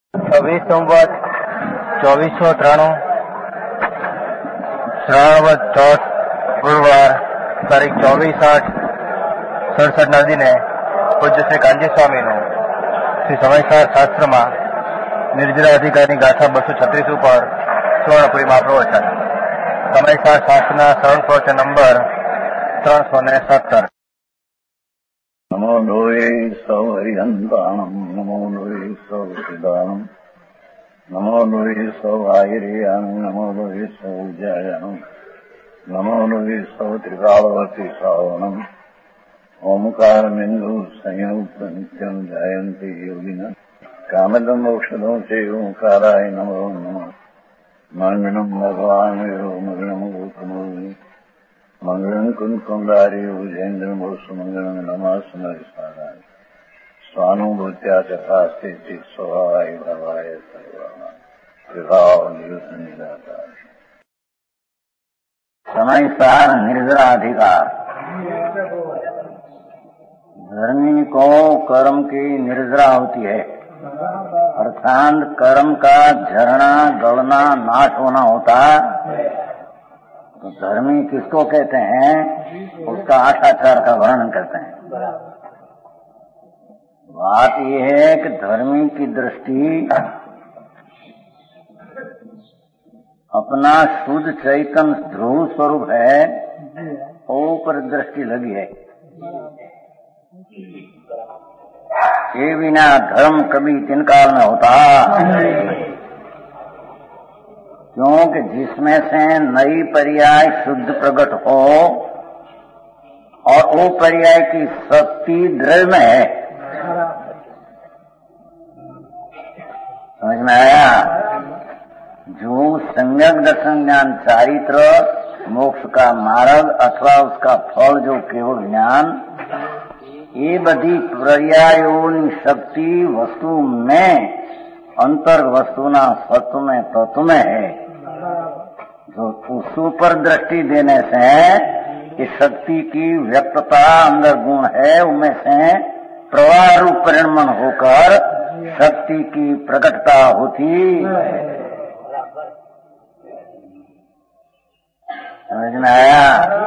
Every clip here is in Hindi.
26 સંવત 2493 શ્રાવણ ચોથ ગુરુવાર તારીખ 24/8/67 ના દિને પૂજ્ય શ્રી કાનજી સ્વામીનું શ્રી સમયસાર શાસ્ત્રમાં નિર્જરા અધિકારની ગાથા 236 ઉપર સુવર્ણપુરીમાં પ્રવચન. સમયસાર શાસ્ત્રના સરળ પ્રવચન નંબર 317. નમો લોહે સૌ હરિહંતાણમ, નમો લોહે સૌ સિદ્ધાણમ, નમો લોહે સૌ આયર્યાણમ, નમો લોહે સૌ જયાણમ, નમો લોહે સૌ ત્રિકાળવતી શ્રાવણમ. ઓમકારમિંદુ સંયુક્ત નિત્યમ જાયંતિ યોગિના કામદમ ઔષધો છે ઓંકારાય નમો નમઃ. મંગળમ ભગવાન મંગળમ ગૌતમો મંગળમ કુંકુંદારી ઉજેન્દ્રમ સુમંગળમ નમાસ્મરિસ્મરાય સ્વાનુભૂત્યા તથાસ્તિ સ્વભાવાય ભવાય સર્વના વિભાવ નિરાકાર. समयसार निर्जरा अधिकार. धर्मी को कर्म की निर्जरा होती है, अर्थात कर्म का झरना गलना नाश होना होता. तो धर्मी किसको कहते हैं, उसका आचार का वर्णन करते हैं. बात यह है कि धर्मी की दृष्टि अपना शुद्ध चैतन्य ध्रुव स्वरूप है, ऊपर दृष्टि लगी है. ये बिना धर्म कभी तिनकाल में होता, क्योंकि जिसमें से नई पर्याय शुद्ध प्रकट हो और वो पर्याय की शक्ति द्रव्य में है. समझ में आया? जो सम्यक दर्शन ज्ञान चारित्र मोक्ष का मार्ग अथवा उसका फल जो केवल ज्ञान, ये बधी पर्यायों शक्ति वस्तु में अंतर वस्तुना सत्व में तत्व में है. जो उस पर दृष्टि देने से इस शक्ति की व्यक्तता अंदर गुण है, उनमें से प्रवाह रूप परिणमन होकर शक्ति की प्रकटता होती. समझ में आया?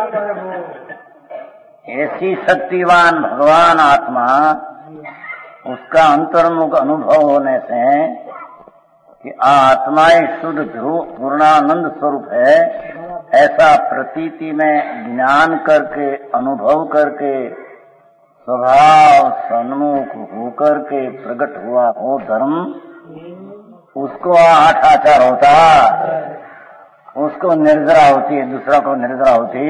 ऐसी शक्तिवान भगवान आत्मा, उसका अंतर्मुख अनुभव होने से कि आत्मा शुद्ध ध्रुव पूर्णानंद स्वरूप है, ऐसा प्रतीति में ज्ञान करके अनुभव करके स्वभाव सन्मुख होकर के प्रकट हुआ हो धर्म, उसको आठ आचार होता, उसको निर्जरा होती है, दूसरा को निर्जरा होती.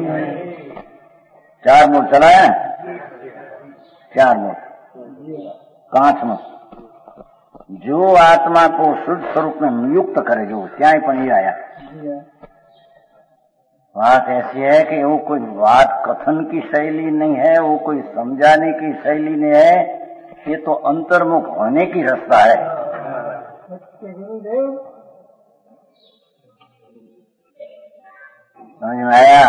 4 मूल चला है, 4 मूल 5 मूल. जो आत्मा को शुद्ध स्वरूप में नियुक्त करे, जो त्याई पण आया. बात ऐसी है कि वो कोई बात कथन की शैली नहीं है, वो कोई समझाने की शैली नहीं है, ये तो अंतर्मुख होने की रास्ता है. समझ में आया?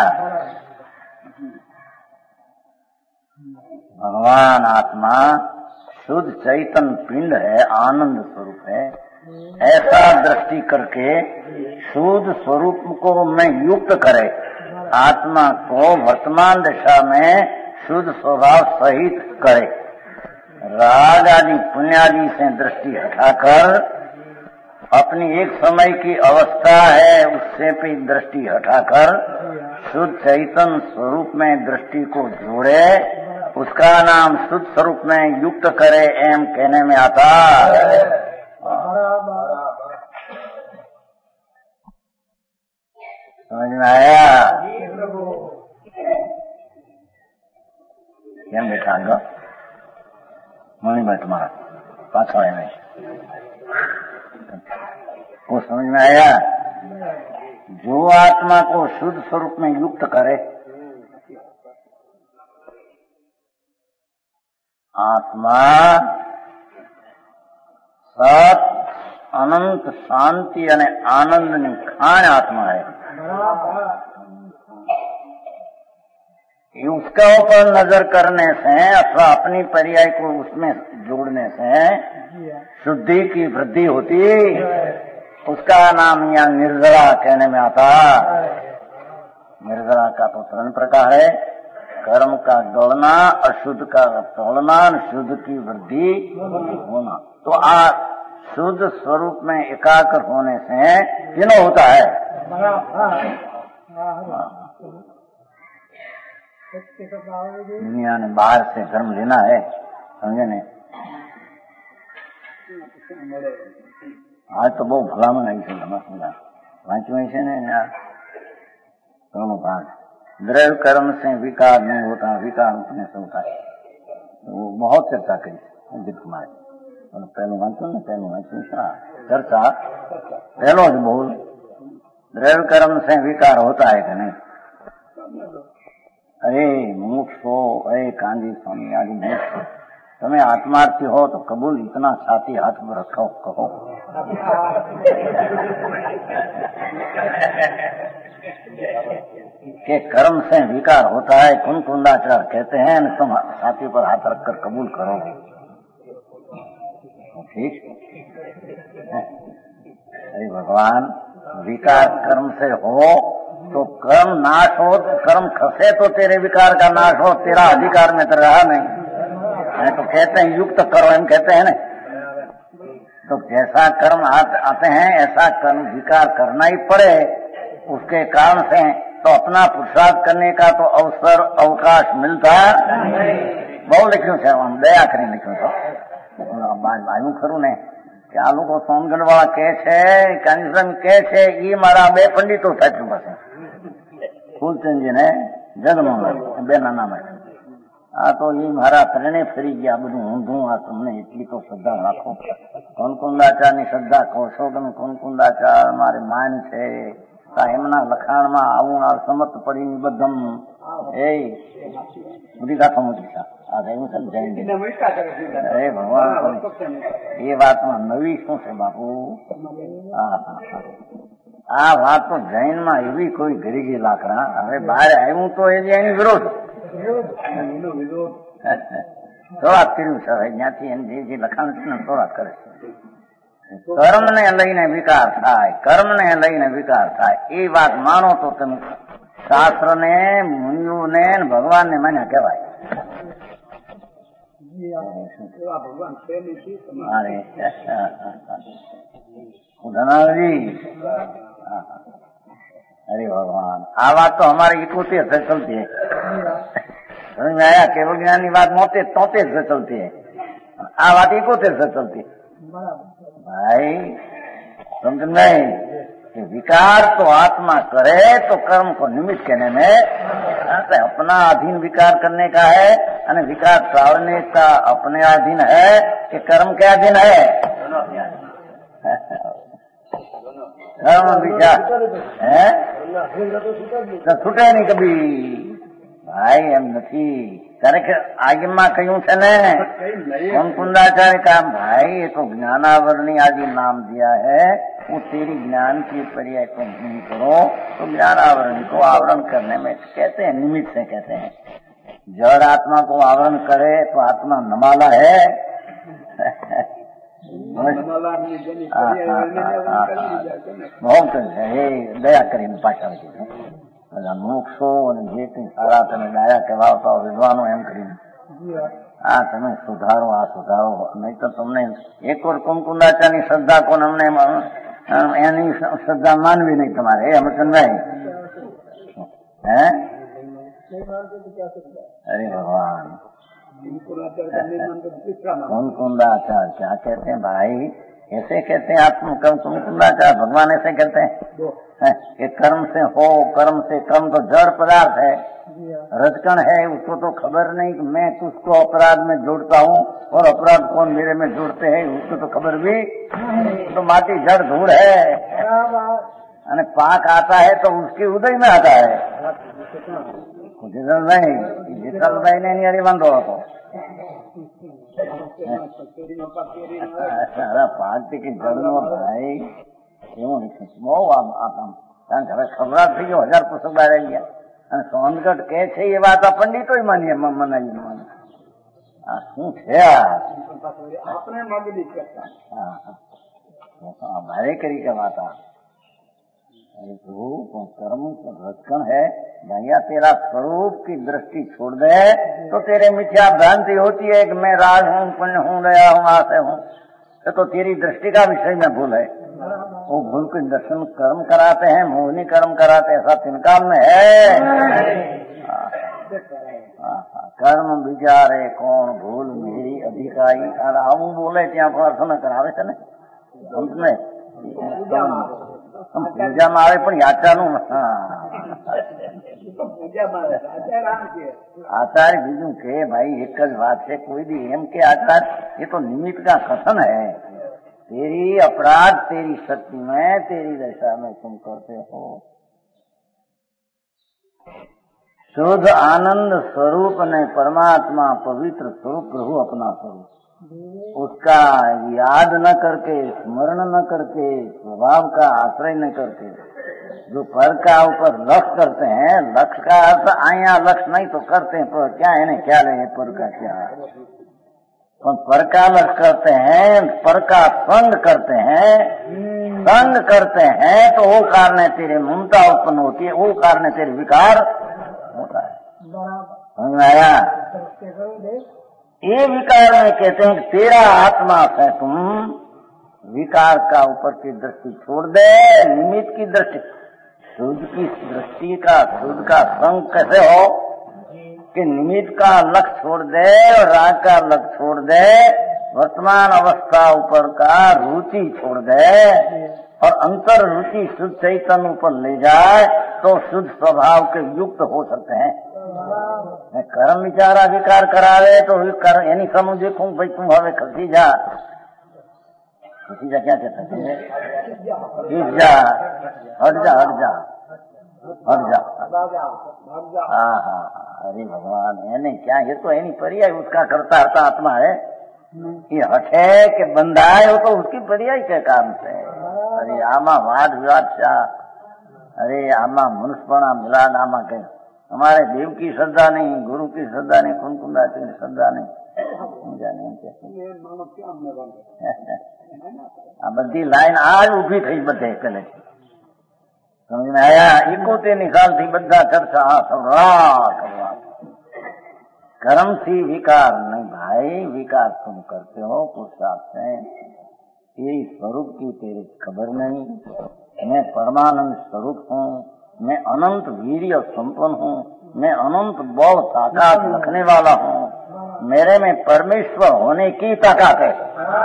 भगवान आत्मा शुद्ध चैतन्य पिंड है, आनंद स्वरूप है. ऐसा दृष्टि करके शुद्ध स्वरूप को में युक्त करे, आत्मा को वर्तमान दशा में शुद्ध स्वभाव सहित करे. राग आदि पुण्यादि से दृष्टि हटाकर अपनी एक समय की अवस्था है, उससे भी दृष्टि हटाकर शुद्ध चैतन्य स्वरूप में दृष्टि को जोड़े, उसका नाम शुद्ध स्वरूप में युक्त करे, एम कहने में आता. समझ में आया? કેમ બેઠા આગળ મણિભાઈ તમારા પાછળ એને वो समझ में आया? जो आत्मा को शुद्ध स्वरूप में युक्त करे, आत्मा सत अनंत शांति અને આનંદની ખાણ આત્મા है. उसका ऊपर नजर करने से अथवा अपनी पर्याय को उसमें जोड़ने से शुद्धि की वृद्धि होती, उसका नाम यहाँ निर्जरा कहने में आता। निर्जरा का तो 3 प्रकार है, कर्म का गौलना, अशुद्ध का तोड़ना, शुद्ध की वृद्धि होना। तो शुद्ध स्वरूप में एकाग्र होने से तीनों होता है। दुनिया ने बाहर से धर्म लेना है, समझे ने। आज तो बहुत भलामण आई છે वांचो છે ने दोनों भाग। द्रव्य कर्म से विकार नहीं होता, विकार उठने से होता है। तो वो बहुत चर्चा करी अजित कुमार। पहले वांचो ने पहले वांचो चर्चा पहलो ज बोल, द्रव्य कर्म से विकार होता है कि नहीं। अरे मुमुक्षो, अरे कांजी स्वामी आदि मुमुक्षो, तुम्हें आत्मार्थी हो तो कबूल इतना छाती हाथ में रखो, कहो कि कर्म से विकार होता है। कुंदाचार कहते हैं न, तुम छाती पर हाथ रखकर कबूल करो, ठीक। अरे भगवान, विकार कर्म से हो तो कर्म नाश हो, तो कर्म खसे तो तेरे विकार का नाश हो, तेरा अधिकार में तो रहा नहीं। तो कहते हैं युक्त करो, हम कहते हैं ना। तो जैसा कर्म आते हैं ऐसा कर्म विकार करना ही पड़े, उसके कारण से तो अपना पुरुषार्थ करने का तो अवसर अवकाश मिलता बहु लिख्યું છે। हम दया કરી लिख्યું तो આવ્યું ખરું ને કે આ લોકો સોનગઢ વાળા કહે છે, કાનીસમ કહે છે, એ મારા 2 પંડિતો સાચું પાસે ફૂલચંદજી ને જગમોહન બેના નામે। આ તો એ મારા ત્રણે ફરી ગયા બધું ઊંધું। આ તમને એટલી તો શ્રદ્ધા રાખો। કોનકુંદાચારની શ્રદ્ધા કહો છો તમે? કોનકુંદાચાર મારે માન છે, એમના લખાણમાં આવું આ સમત પડી નિબદ્ધમ એ બધી ગાથો મૂકી છે। અરે ભગવાન, એ વાતમાં નવી શું છે બાપુ? આ વાત તો જૈનમાં એવી કોઈ ગરીબી લાકડા, હવે બહાર આવ્યું તો એની વિરોધ થોડાક કર્યું છે। હવે જ્યાંથી એની જે લખાણ છે ને થોડાક કરે છે। કર્મને લઈને વિકાર થાય, કર્મને લઈને વિકાર થાય, એ વાત માનો તો તમે શાસ્ત્રને, મુનિઓને, ભગવાનને માન્યા કહેવાય। अरे धनाजी, अरे भगवान, आ बात तो हमारे 71 से चलती है। समझ में आया? केवल ज्ञान की बात 73 से चलती है, आ बात 71 से चलती है। भाई समझ नहीं कि विकार तो आत्मा करे तो कर्म को निमित्त कहने में अपना अधीन विकार करने का है, और विकार टालने का अपने अधीन है कि कर्म के अधीन है? कर्म विचार है तो छूटे नहीं कभी भाई। एम नहीं खरेखर आगे में कहूं છે ને कोनकुंदाचार्य का भाई, ये तो ज्ञानावरणी आदि नाम दिया है, वो तेरी ज्ञान की पर्याय को नहीं करो तो ज्ञानावरणी को आवरण करने में कहते हैं, निमित्त से कहते हैं। जड़ आत्मा को आवरण करे तो आत्मा नमाला है। बहुत दया કરીને પાછા બધા મોક્ષો અને જે કંઈ સારા તમે ડાયા કહેવાતા વિદ્વાનો એમ કરીને આ તમે સુધારો, આ સુધારો, નહીં તો તમને એક વાર કોનકુંદાચારની શ્રદ્ધા કોણ અમને એની શ્રદ્ધા માનવી નહીં તમારે, એ અમરચંદભાઈ હે? अरे भगवान, कोनकुंदाचार क्या कहते हैं भाई? ऐसे कहते हैं आत्म कर्म कोनकुंदाचार, भगवान ऐसे कहते हैं कि कर्म से हो, कर्म से कर्म तो जड़ पदार्थ है, रजकण है, उसको तो खबर नहीं कि मैं उसको अपराध में जोड़ता हूँ और अपराध कौन मेरे में जोड़ते हैं, उसको तो खबर भी तो माटी जड़ धूड़ है। અને પાક आता है तो उसके उदय में आता है। જેઠાલભાઈ ને એની હારે વાંધો હતો। સારા પાક કે જળનો ભાઈ એવું બહુ આમ કારણ કે હવે ખબર થઈ ગયો, 1000 પુસ્તક બહાર આવી ગયા સોનગઢ કે છે એ વાત આ પંડિતો માનીએ મનાઈ માને આ શું છે આપણે हमारे करी का माता अरे प्रभु कर्म रचकन है भैया तेरा स्वरूप की दृष्टि छोड़ दे तो तेरे मिथ्या भ्रांति होती है कि मैं राज हूँ पुण्य हूँ दया हूँ आशय हूँ तो तेरी दृष्टि का विषय में भूल है। वो भूल के दर्शन कर्म कराते हैं, मोहिनी कर्म कराते हैं, ऐसा तिनका में है। कर्म विचारे कौन भूल मेरी अधिकारी और हम बोले त्या प्रार्थना करावे છે ને અંતને પૂજામાં આવે પણ યાત્રાનું आचार्य બીજું કે ભાઈ એક જ વાત છે કોઈ भी એમ કે आचार्य ये तो निमित्त का कथन है, तेरी अपराध तेरी शक्ति में तेरी दशा में तुम करते हो। शुद्ध आनंद स्वरूप ने परमात्मा पवित्र स्वरूप प्रभु अपना स्वरूप उसका याद न करके स्मरण न करके स्वभाव का आश्रय न करके जो पर का ऊपर लक्ष्य करते हैं, लक्ष्य का अर्थ आया लक्ष्य नहीं तो करते हैं पर क्या है क्या ले पर का क्या पर का लक्ष्य करते हैं, पर का संग करते हैं, संग करते हैं तो वो कारण तेरे ममता उत्पन्न होती है, वो कारण तेरे विकार होता है। समझ में आया? ये विकार में कहते हैं कि तेरा आत्मा है तुम विकार का ऊपर की दृष्टि छोड़ दे, निमित्त की दृष्टि शुद्ध की दृष्टि का शुद्ध का संग कैसे हो कि निमित्त का लक्ष्य छोड़ दे और राग का लक्ष्य छोड़ दे, वर्तमान अवस्था ऊपर का रुचि छोड़ दे और अंतर रुचि शुद्ध चैतन्य ऊपर ले जाए तो शुद्ध स्वभाव के युक्त हो सकते हैं। कर्म विचारा विकार करावे तो यानी समझ देखूं भाई तुम हमें खसी जा क्या कहते हैं जा हट जा हट जा हट जा हाँ हाँ अरे भगवान यानी क्या ये तो यानी पर्याय उसका करता हरता आत्मा है, ये हटे के बंदा है वो तो उसकी पर्याय के कारण से। अरे आमा वाद विवाद सा अरे आमा मनुष्यपणा मिलान आमा के हमारे देव की श्रद्धा नहीं, गुरु की श्रद्धा नहीं, कुंकुंदा की श्रद्धा नहीं आ बधी लाइन आज उभी थी बधे पहले समझ में आया। 71 साल थी बधा चर्चा कर्म थी विकार नहीं भाई, विकार तुम करते हो पुरुषार्थ से, ये स्वरूप की तेरी खबर नहीं। मैं परमानंद स्वरूप हूँ, मैं अनंत वीर्य संपन्न हूँ, मैं अनंत बल ताकत रखने वाला हूँ, मेरे में परमेश्वर होने की ताकत है।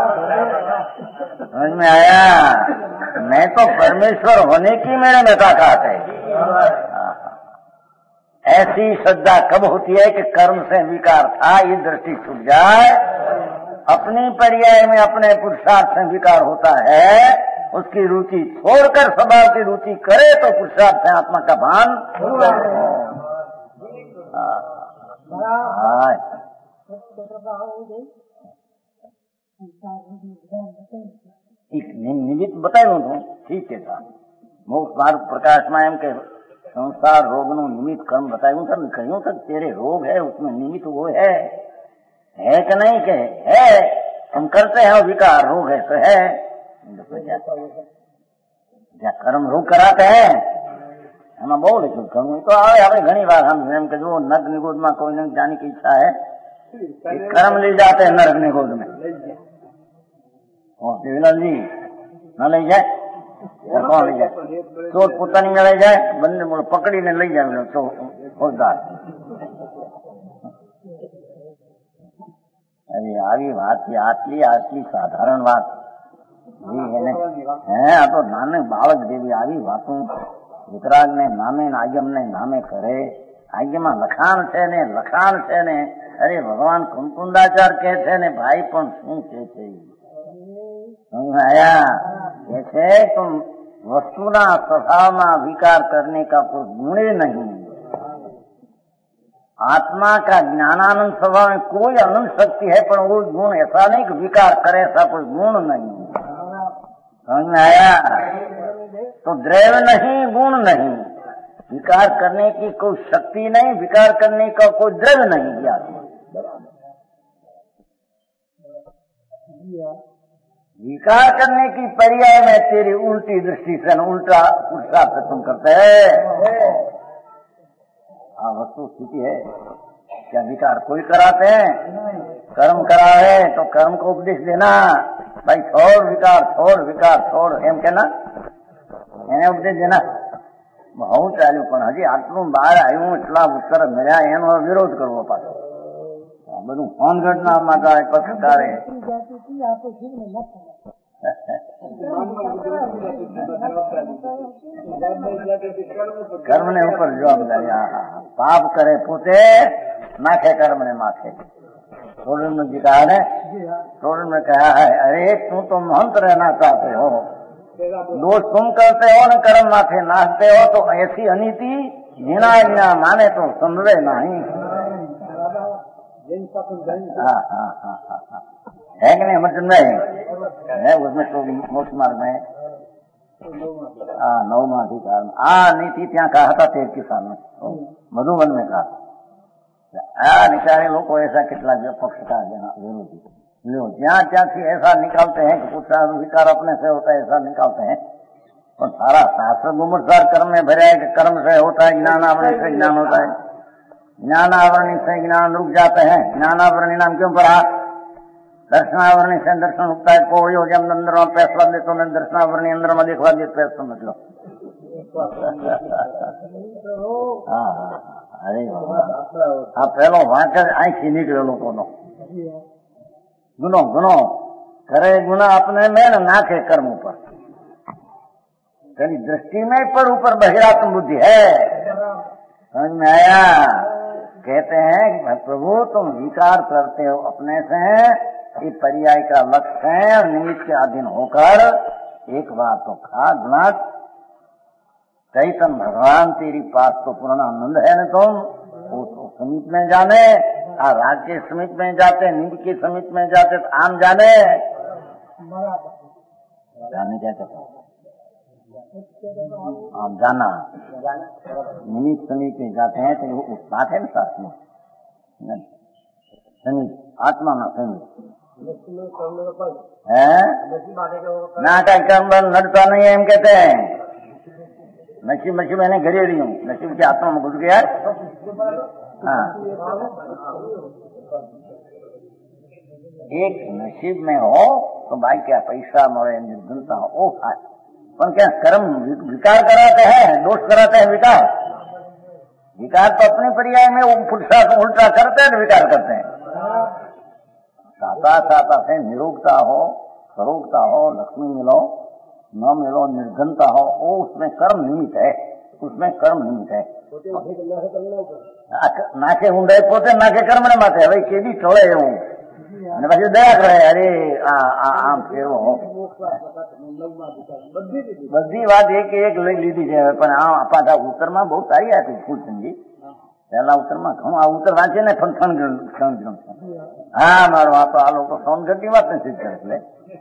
समझ में आया? मैं तो परमेश्वर होने की मेरे में ताकत है। ऐसी श्रद्धा कब होती है कि कर्म से विकार था ये दृष्टि छूट जाए, अपनी पर्याय में अपने पुरुषार्थ से विकार होता है, उसकी रुचि छोड़कर स्वभाव की रुचि करे तो पुरुषार्थ से आत्मा का भान निमित्त बताए ठीक है साहब मोक्ष मार्ग प्रकाश में एम के संसार रोग नु निमित्त कर्म बतायू सर कहूं सर तेरे रोग है उसमें निमित्त वो है कि नहीं के है हम करते हैं विकार रोग है तो है क्या कर्म रोग कराते हैं हम बहुत करूँ तो आवे આપણે ઘણી વાર हम એમ કે જો નર્ક નિગોદ में कोई नहीं जाने की इच्छा है कर्म ले जाते हैं नर्क निगोद में देवीलाल जी न ले जाए कौन ले जाए चोट પોતાની में ले जाए बंदे पकड़ी ने ले जाए तो फौजदार अरे આવી વાત આટલી આટલી સાધારણ વાત આ તો નાને બાળક જેવી આવી વાતો વિતરાગ ને નામે આગમ ને નામે કરે આગમાં લખાણ છે ને અરે ભગવાન કુંકુંદાચાર કહે છે ને ભાઈ પણ શું કહે છે આયા કહે છે तुम वस्तुना स्वभाव में विकार करने का कोई गुण ही नहीं, आत्मा का ज्ञानानंद स्वभाव में कोई अनंत शक्ति है पर वो गुण ऐसा नहीं कि विकार करे ऐसा कोई गुण नहीं। समझ में आया? तो द्रव्य नहीं गुण नहीं, विकार करने की कोई शक्ति नहीं, विकार करने का कोई द्रव्य नहीं दिया। विकार करने की पर्याय में तेरी उल्टी दृष्टि से उल्टा पुरुषार्थ तुम करते हैं। वस्तु स्थिति है, क्या विकार कोई कराते हैं? कर्म करा है तो कर्म को उपदेश देना, भाई छोड़ विकार छोड़ एम कहना, એને ઉપદેશ દેના। બહુ ચાલ્યું પણ હજી આટલું બહાર આવ્યું એટલા ઉત્તર મળ્યા એનો વિરોધ કરવો પાછો। બધું ફોન ઘટના માતા પત્રકારે કર્મ ને ઉપર જવાબદારી। પાપ કરે પોતે, નાખે कर्म ने माथे। थोड़े में जी कहा है, थोड़े में कहा है, अरे तू तो महंत रहना चाहते हो, दोष तुम करते हो न कर्म माथे नाचते हो, तो ऐसी अनीति जीना जीना माने तो समझे नहीं। है कि नहीं? मतलब नहीं है उसमें तो मोक्ष मार्ग में 9वां अधिकार में नीति त्या कहा था 13 साल में मधुबन में कहा। निकाले लोग ऐसा कितना पक्षकार विरोधी लो जहाँ थी ऐसा निकालते हैं कि कुछ विकार अपने से होता है, ऐसा निकालते हैं। और सारा शास्त्र गुमरसार कर्म में भरा है कि कर्म से होता है ज्ञान, आवरण से ज्ञान होता है, ज्ञान आवरण से ज्ञान रुक जाते हैं। ज्ञान आवरण नाम क्यों पढ़ा? दर्शनावरण से दर्शन रुकता है। कोई हो जब अंदर में फैसला दे तो मैं दर्शनावरण अंदर में देखवा दे तो समझ लो। अरे पहलो वांचर आँखी निकले लोगों गुनो गुनो करे गुना अपने में न नाखे कर्म ऊपर। तेरी दृष्टि में पर ऊपर बहिरात्म बुद्धि है, समझ में आया? कहते हैं कि प्रभु तुम विकार करते हो अपने से, ये पर्याय का लक्ष्य है और निमित्त के अधीन होकर एक बार तो खा गुना चैतन्य भगवान तेरी पास तो पूर्ण आनंद है न, तुम वो तो समीप में जाने, राग के समीप में जाते, नींद के समीप में जाते तो आम जाने क्या कहते आम जाना निमित्त समीप में जाते हैं तो वो बात है ना साथ में समीप आत्मा ना समीप है ना का कर्म नड़ता नहीं है। हम कहते हैं नसीब मैंने घरे रही हूँ, नसीब की आत्मा में घुस गया। हाँ एक नसीब में हो तो भाई क्या पैसा मोड़े निर्धनता हो वो खाए, पर क्या कर्म विकार कराते हैं, दोष कराते हैं। विकार तो अपने पर्याय में पुरुषार्थ उल्टा करते हैं, विकार करते हैं। साता से निरोगता हो, सरोगता हो, लक्ष्मी मिलो न मिलो, निर्धनता हो, वो उसमें कर्म निमित्त है, उसमें कर्म निमित्त है। नाके ઊંડાઈ પોતે નાકે કર્મ ને માથે હવે કેવી ચોળે એવું અને પછી દયા કરે અરે આમ ફેરવો બધી વાત એક લઈ લીધી છે। પણ પાછા ઉત્તરમાં બહુ સારી આપી ફૂલચંદજી। પહેલા ઉત્તરમાં ઘણું આ ઉત્તર વાંચે ને પણ હા મારો આ તો આ લોકો સોનગઢની વાત નથી કરે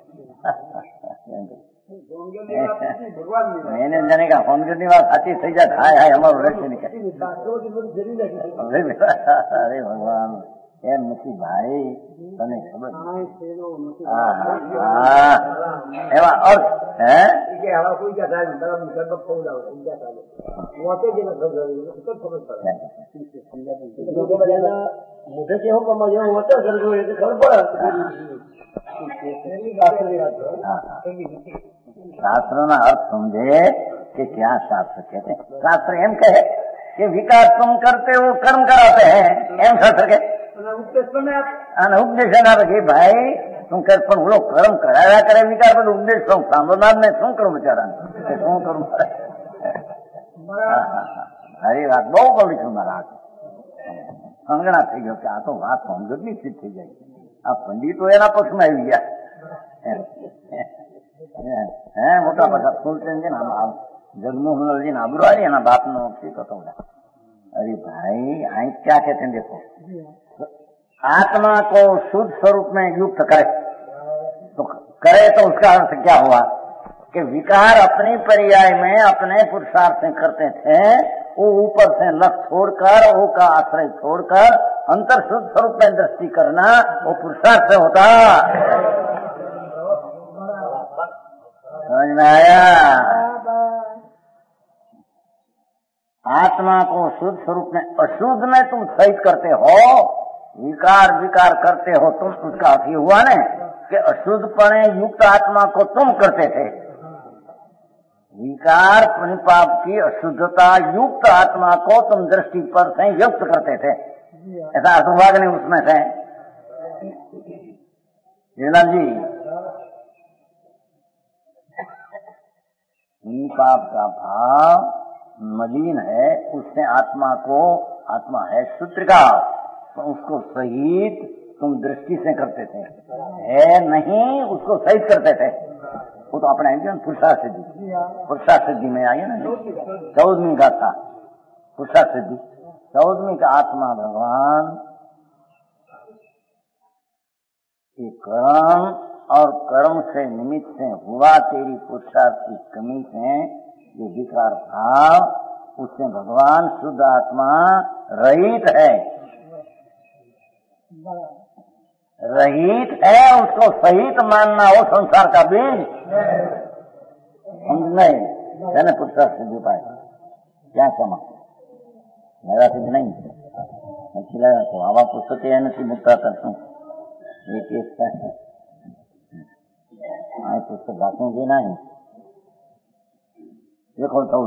એને જાણે કે સોનગઢની વાત સાચી થઈ જાય। હાય હાય અમારું રહેશે નહીં। અરે ભગવાન એમ નથી ભાઈ, તને ખબર એવા અર્થ હે મોઢે કેવું કમાય વચન કરજો એટલે ખબર પડે। शास्त्र ना अर्थ समझे कि क्या शास्त्र कहते हैं। शास्त्र एम कहे कि विकार तुम करते हो कर्म कराते हैं, एम शास्त्र के उपदेश ना रखे भाई तुम कर पण वो कर्म कराया करे विकार पर उपदेश तो सांभरनार ने शू करूं बेचारा शू करूं। हरी बात बहु बोली छू मारा संगणा थी गयो कि आ तो बात समझनी सिद्ध थी जाए। आ पंडितो एना पक्ष में आई गया है मोटा पाछा फूलचंदजी जगमोहनलालजी आबुरारी एना बाप नो तो। अरे भाई आई क्या कहते हैं देखो, आत्मा को शुद्ध स्वरूप में युक्त करे तो उसका अर्थ क्या हुआ कि विकार अपनी पर्याय में अपने पुरुषार्थ से करते थे वो ऊपर से लक्ष्य छोड़कर, वो का आश्रय छोड़कर अंतर शुद्ध स्वरूप में दृष्टि करना वो पुरुषार्थ से होता। समझ में आया? आत्मा को शुद्ध स्वरूप में अशुद्ध में तुम सहित करते हो, विकार विकार करते हो तुम, उसका अर्थ हुआ न कि अशुद्धपणे युक्त आत्मा को तुम करते थे। विकार परिपाप की अशुद्धता युक्त आत्मा को तुम दृष्टि पर से युक्त करते थे। ऐसा अर्थ हुआ कि नहीं उसमें से? जीवलाल जी, पाप का भाव मलिन है, उससे आत्मा को, आत्मा है सूत्र का, तो उसको सहित तुम दृष्टि से करते थे, है नहीं उसको सहित करते थे। वो तो अपने पुरुषार्थ सिद्धि, पुरुषार्थ सिद्धि में आई है ना, 14वीं का था पुरुषार्थ सिद्धि, 14वीं का आत्मा भगवान के कर्म और कर्म से निमित्त से हुआ तेरी पुरुषार्थ की कमी से जो विकार भाव, उससे भगवान शुद्ध आत्मा रहित है, रहित है, उसको सहित मानना वो संसार का बीज समझ नहीं है ना। पुरुषार्थ सिद्धि पाए क्या क्षमा मेरा सिद्ध नहीं खिलाया तो आवा पुस्तक है नहीं मुक्ता करता एक पुस्तक बाकी नहीं। देखो तो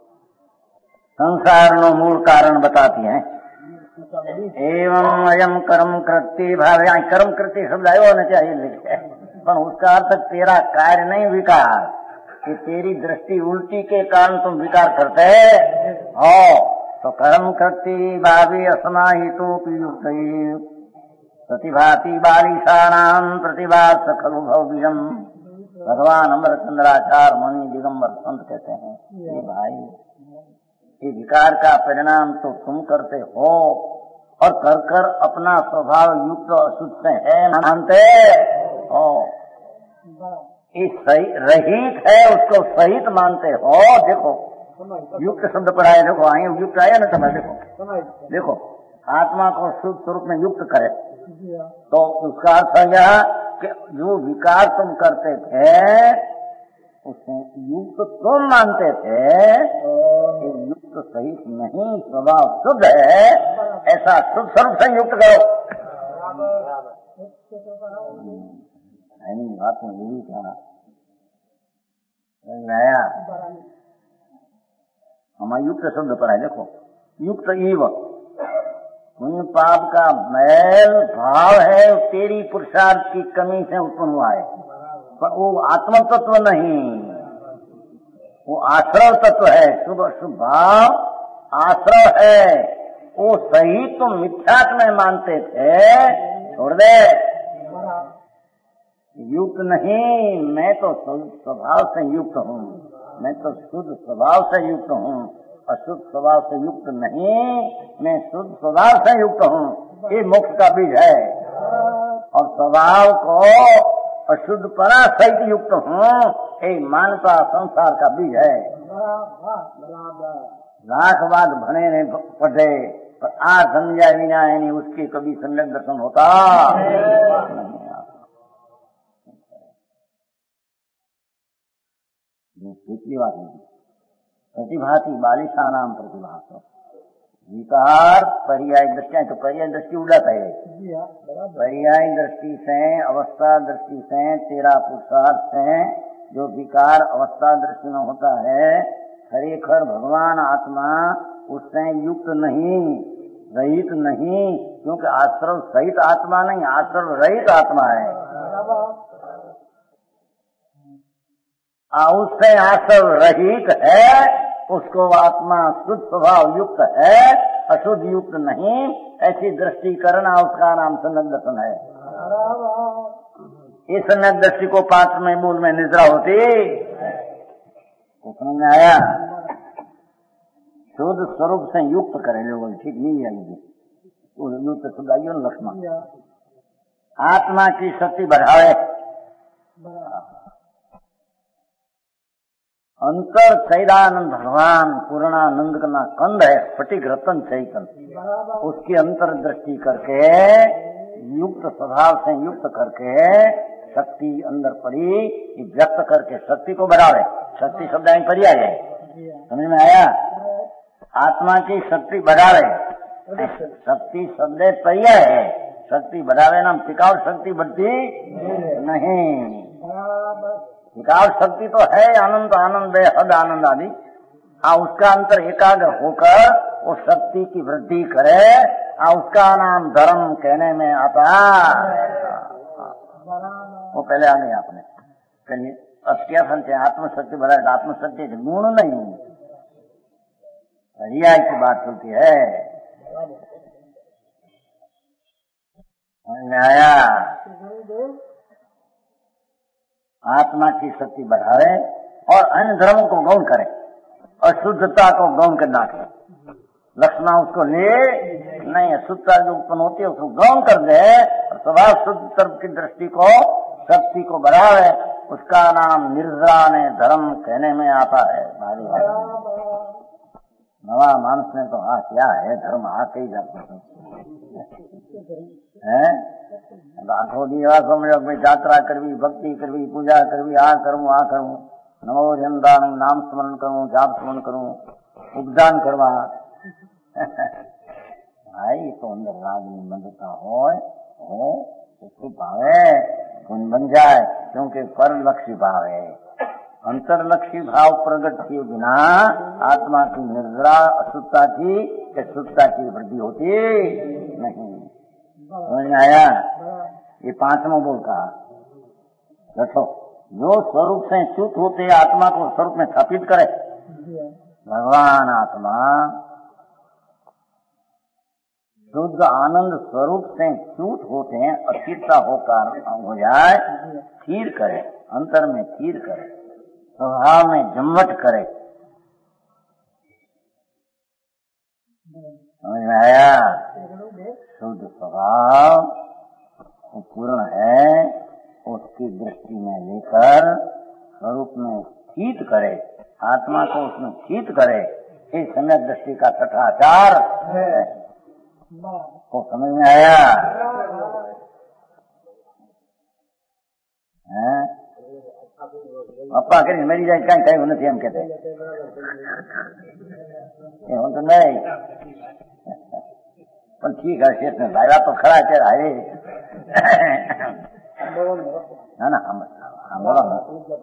संसार नो मूल कारण बताती है। एवं अयम कर्म कृत्य भाव, यहाँ कर्म कृत्य शब्द आयो होना चाहिए लिखे, पर उसका अर्थ तेरा कार्य नहीं विकार, कि तेरी दृष्टि उल्टी के कारण तुम विकार करते हो। तो कर्म कृत्य भावी असमाहितो युक्त प्रतिभाति बालिशानाम प्रतिभा सखलु भवविजम। भगवान अमरचंद्राचार्य मणि दिगंबर संत कहते हैं, ये भाई ये विकार का परिणाम तो तुम करते हो और कर कर अपना स्वभाव युक्त अशुद्ध से है मानते हो। ये सही रहित है उसको सहित मानते हो। देखो युक्त शब्द पढ़ाए, देखो आए युक्त आया ना समझ, देखो आत्मा को शुद्ध स्वरूप में युक्त करे तो उसका अर्थ है कि जो विकार तुम करते थे उससे युक्त तुम मानते थे, युक्त सहित नहीं, स्वभाव शुद्ध है, ऐसा शुद्ध स्वरूप से युक्त करो। बात में यही था नया हमारा युक्त शब्द पर है। देखो युक्त इव पाप का मैल भाव है, तेरी पुरुषार्थ की कमी से उत्पन्न हुआ है, पर वो आत्म तत्व नहीं, वो आश्रव तत्व है। शुभ अशुभ भाव आश्रव है, वो सही तुम मिथ्यात्व में मानते थे, छोड़ दे। युक्त नहीं, मैं तो स्वभाव से युक्त हूँ, मैं तो शुद्ध स्वभाव से युक्त हूँ, अशुद्ध स्वभाव से युक्त नहीं, मैं शुद्ध स्वभाव से युक्त हूँ। ये मोक्ष का बीज है। और स्वभाव को अशुद्ध परा सहित युक्त हूँ, ये मानता संसार का बीज है। लाख बात भने ने पढ़े पर आ समझा बिना यानी उसके कभी सम्यक दर्शन होता पिछली बात नहीं। प्रतिभाति बालिशानाम प्रतिभा, विकार पर्याय दृष्टियां, तो पर्याय दृष्टि उड़ाता है, पर्याय दृष्टि से अवस्था दृष्टि से तेरा पुरुषार्थ से जो विकार अवस्था दृष्टि में होता है, खरेखर भगवान आत्मा उससे युक्त नहीं, रहित नहीं, क्योंकि आश्रव सहित आत्मा नहीं, आश्रव रहित आत्मा है। उससे आश्रव रहित है, उसको आत्मा शुद्ध स्वभाव युक्त है, अशुद्ध युक्त नहीं, ऐसी दृष्टि करना उसका नाम सम्यक दर्शन है। इस सम्यक दृष्टि को 5वें मूल में निद्रा होती, तो समझ में आया। शुद्ध स्वरूप से युक्त करे लोग, ठीक नहीं आएगी युक्त शुद्ध आइए लक्ष्मण, आत्मा की शक्ति बढ़ावे, अंतर चैदानंद भगवान पूर्णानंद का कंद है, स्फटिक रतन चैतन, उसकी अंतर दृष्टि करके युक्त स्वभाव से युक्त करके शक्ति अंदर पड़ी, व्यक्त करके शक्ति को बढ़ावे। शक्ति शब्द यहीं पर ही आ जाए, समझ में आया? आत्मा की शक्ति बढ़ावे, शक्ति शब्द पर्याय है, शक्ति बढ़ावे नाम टिकाऊ शक्ति बढ़ती नहीं। टिकाऊ शक्ति तो है अनंत आनंद बेहद आनंद आदि, उसका अंतर एकाग्र होकर वो शक्ति की वृद्धि करे, उसका नाम धर्म कहने में आता। वो पहले आ गए आपने कहीं क्या समझे? आत्मशक्ति बढ़ाए, आत्मशक्ति गुण नहीं, रियाई की बात चलती है। आया आत्मा की शक्ति बढ़ावे और अन्य धर्मों को गौण करे और शुद्धता को गौण करना है। लक्षणा उसको ले नहीं है, शुद्धता जो उत्पन्न होती है उसको गौण कर दे और स्वभाव शुद्ध तरफ की दृष्टि को शक्ति को बढ़ावे, उसका नाम निर्जरा ने धर्म कहने में आता है। नवा मानस ने तो क्या है धर्म आके ही जाते हैं। आखो दिवस समझो भाई यात्रा करवी, भक्ति करवी, पूजा करवी, आ करूं नमो जनदान नाम स्मरण करूं, जाप स्मरण करूं, उपदान करवा। भाई तो अंदर रागनी मंदता हो उसको भावे गुण बन जाए, क्योंकि पर लक्ष्य भाव है। अंतरलक्षी भाव प्रकट किए बिना आत्मा की निर्जरा अशुद्धता की कि शुद्धता की वृद्धि होती नहीं। समझ में आया? ये पांचवा बोल कहा। देखो जो स्वरूप से च्युत होते आत्मा को स्वरूप में स्थापित करे, भगवान आत्मा शुद्ध आनंद स्वरूप से च्युत होते हैं, अस्थिरता होकर हो जाए, स्थिर करे, अंतर में स्थिर करे, स्वभाव में जमवट करे। समझ में आया? शुद्ध स्वभाव पूर्ण है, उसकी दृष्टि में लेकर स्वरूप में स्थित करे, आत्मा को उसमें स्थित करे। इस समय दृष्टि का छठाचार को समझ में आया? अप्पा कहीं मेरी जाए कहीं कहीं होने थी हम कहते हो तो नहीं, पर ठीक है शेष में भाईवा तो खड़ा है हाय ना हम बोला ना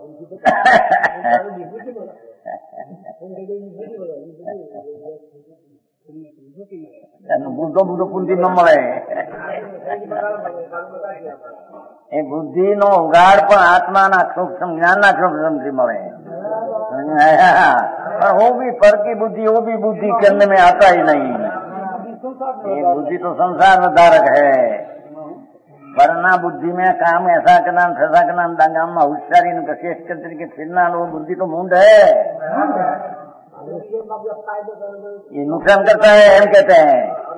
बुद्धो पुंजी न મળે એ બુદ્ધિ નો ઉગાડ પણ આત્માના સૂક્ષ્મ જ્ઞાનના સૂક્ષ્મથી મળે। पर वो भी पर की बुद्धि, वो भी बुद्धि करने में आता ही नहीं। ये बुद्धि तो संसार में धारक है, वरना बुद्धि में काम ऐसा करना फैसा करना दांगाम में होशियारी शेष करके फिरना, वो बुद्धि तो मूंड है, ये नुकसान करता है हम कहते हैं।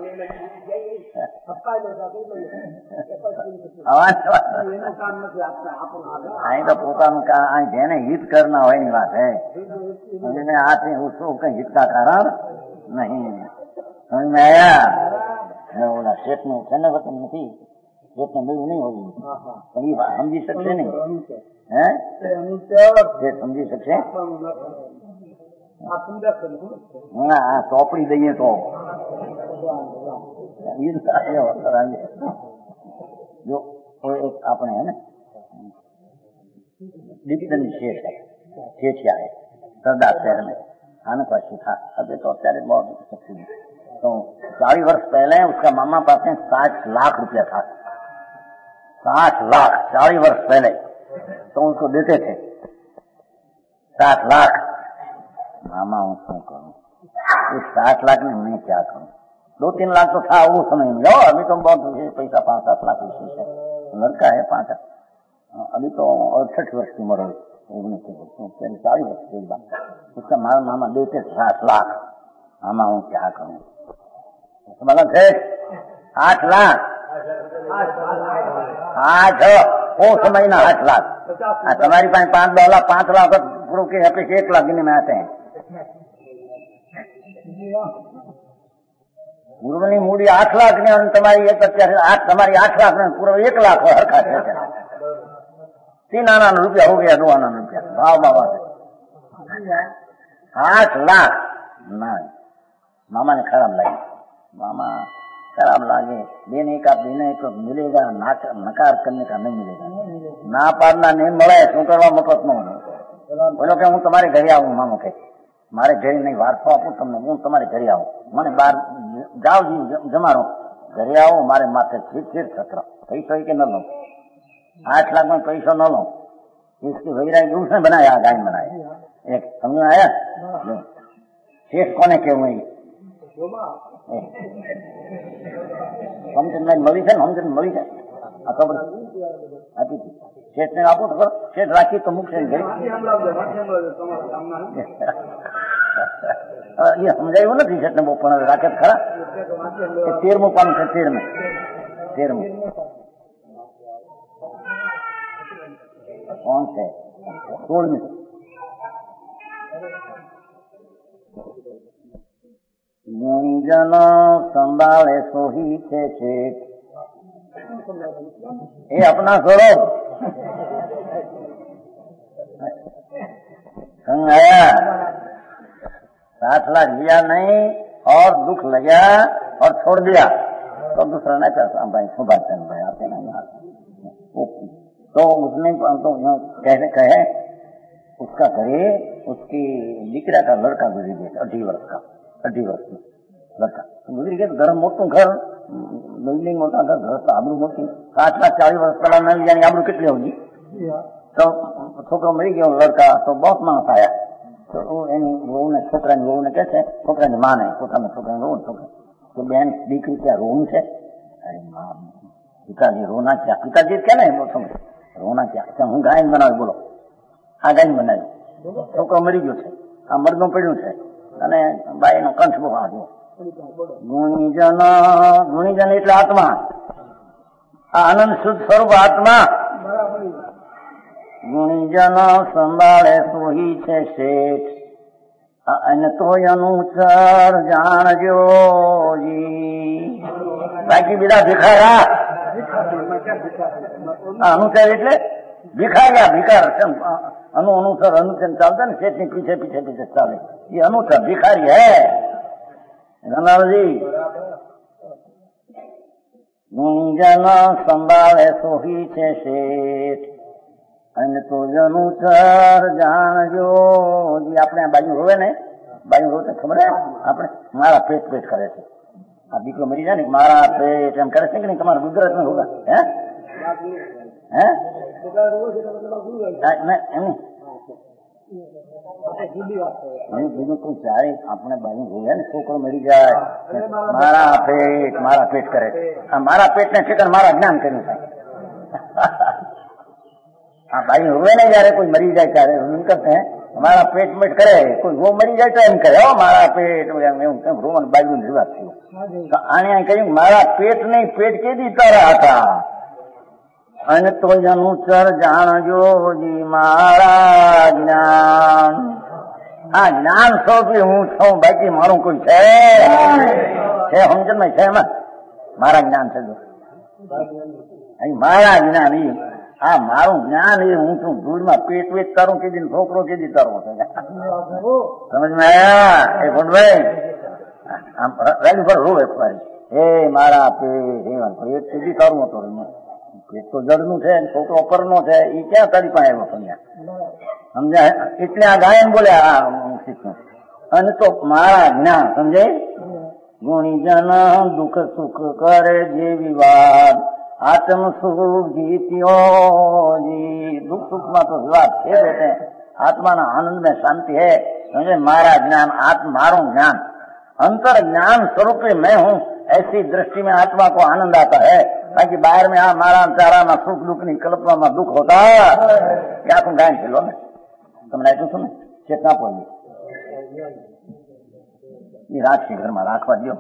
અહીં તો પોતાનું જેને હિત કરના હોય એની વાત હે, એને આથી उसको कहीं हित का कारण नहीं। समझ में आया? ओला शेठ में चन्ना वतन नहीं, शेठ में मिल नहीं होगी, कभी समझी सकते नहीं है, शेठ समझी सकते ચોપડી દઈએ તો जो एक अपने है ना डिप्टन शेठ है, ठेठिया है सरदार शहर में, खाने का सीखा। अभी तो અત્યારે बहुत सक्सेस है। तो 40 वर्ष पहले उसका मामा पास में 60 लाख रुपया था, 60 लाख 40 वर्ष पहले तो उसको देते थे 60 लाख। मामा उसको करूँ इस 60 लाख में मैं क्या करूँ? 2-3 लाख तो था वो समय में, जाओ अभी तो बहुत पैसा 5-7 लाख विशेष है, लड़का है 5, अभी तो 68 वर्ष की उम्र है, 40 वर्ष की बात। उसका मामा देते 60 लाख। मामा हूँ क्या करूँ? मतलब थे 8 लाख 8 वो समय ना 8 लाख। तुम्हारी पास 5 लाख प्रूफ के यहाँ पे 1 लाख गिने में आते हैं। પૂર્વની મૂડી 8 લાખ ને તમારી 8 લાખ ને પૂર્વ 1 લાખ હોય હરખા છે 3 આના રૂપિયા હો ગયા 2 આના રૂપિયા ભાવ બાબા 8 लाख ના મામા ને ખરાબ લાગે मामा खराब लागे देने का मिलेगा नकार करने का नहीं मिलेगा ना पाड़ना नहीं મળે શું કરવા મફત નો બોલો કે હું તમારે ઘરે આવું મામો કે મારે ઘરે નહીં વારસો આપું તમને હું તમારે ઘરે આવું મને બહાર જાઓ જમારો ઘરે આવો મારે માથે છીર ખતરો પૈસો કે ન લો 8 लाख में पैसा न लो इसकी वैरागी उसने बनाया गाय बनाया एक समझ में आया शेष कोने केવું સમજણ મળી છે ને સમજણ મળી છે આ ખબર આપી શેઠ ને આપો તો શેઠ રાખી તો મૂકશે ઘરે એ સમજાયું નથી શેઠ ને બહુ પણ રાખે ખરા 13મું પાનું છે 13મું કોણ છે 16મી ગુણીજનો સંભાળે સોહી છે શેઠ એ अपना स्वरूप आया 7 लाख लिया नहीं और दुख लगा और छोड़ दिया तो दूसरा नहीं करता भाई सुभाष चंद्र भाई आते ना यहाँ तो उसने तो कैसे कहे उसका घरे उसकी दीकरा का लड़का गुजर गया 2.5 वर्ष का 2.5 वर्ष लड़का गुजर गया तो घर मोटू घर बिल्डिंग मोटा घर घर तो आबरू मोटी 7 लाख 40 वर्ष पहला न लिया आबरू कितनी होगी तो छोकरो मरी गयो लड़का तो बहुत मांस आया तो वो ने छोकरा ने वो ने कैसे छोकरा ने माने छोकरा ने छोकरा तो बहन दीकरी क्या रोन है अरे मां पिताजी रोना क्या पिताजी क्या नहीं वो समझ रोना क्या अच्छा हूँ गायन बनाव्યું बोलो આ ગાયન બનાવ્યું છોકરો મરી ગયો છે આ મરદું પડ્યું છે અને બાઈનો કંઠ બહુ આવ્યો ગુણીજન એટલે આત્મા આ આનંદ શુદ્ધ સ્વરૂપ આત્મા ગુણીજન સંભાળે સોહી છે શેઠ અને તોય અનુસર જાણજો જી બાકી બીજા ભિખારા અનુસર એટલે ભિખાર્યા ભિખાર અનુસર ચાલતા ને શેઠ ની પીછે ચાલે એ અનુસર ભિખારી હે ગણાવજી ગુંજન સંભાળે સોહી છે શેઠ અને તો અનુસર જાણજો આપણે આ બાજુ રોવે ને બાજુ રોવે ખબર હે આપણે મારા પેટ કરે છે આ દીકરો મરી જાય ને મારા પેટ એમ કરે છે કે નહીં તમારા ગુજરાતમાં રોવે હે હે જયારે આપણે બાજુ રોવે ને છોકરો મરી જાય મારા પેટ કરે આ મારા પેટ ને ઠેકાણ મારા જ્ઞાન કર્યું થાય हाँ भाई हुए ना यार कोई मरी जाए क्या करते हैं हमारा पेट मेट करे कोई वो मरी जाए तो एम करे मारा पेट रोवन बाजू रिवाज थी तो आने कहीं मारा पेट नहीं पेट के दीता रहा था अने तो अनुसर जाणजो जी मारा ज्ञान हाँ ज्ञान सौ की हूँ छू बाकी मारू कोई है समझ में है मारा ज्ञान છે मारा ज्ञान हाँ मारू ज्ञान ये हूँ छू धूल में पेट वेट करूँ के दिन छोकरो के दिन करूँ समझ में आया ए गुड भाई राजू पर रो एक बारी हे मारा पेट के दी करूँ तो पेट तो जड़नु है छोकरो परनो है ये क्या तारी पाए वो समझा समझा એટલે આ ગાયન બોલે અને તો મારા જ્ઞાન સમજે ગુણીજન દુઃખ સુખ કરે જે વિવાદ आत्म सुख जीतियो जी दुख सुख में तो विवाद है बेटे आत्मा ना आनंद में शांति है समझे मारा ज्ञान मारो ज्ञान अंतर ज्ञान स्वरूप मैं हूँ ऐसी दृष्टि में आत्मा को आनंद आता है बाकी बाहर में मारा चारा में सुख दुख नहीं कल्पना में दुख होता क्या तुम गायन खेलो ने तुमने ऐसा सुने चेतना पड़ी ये रात के घर में राखवा दियो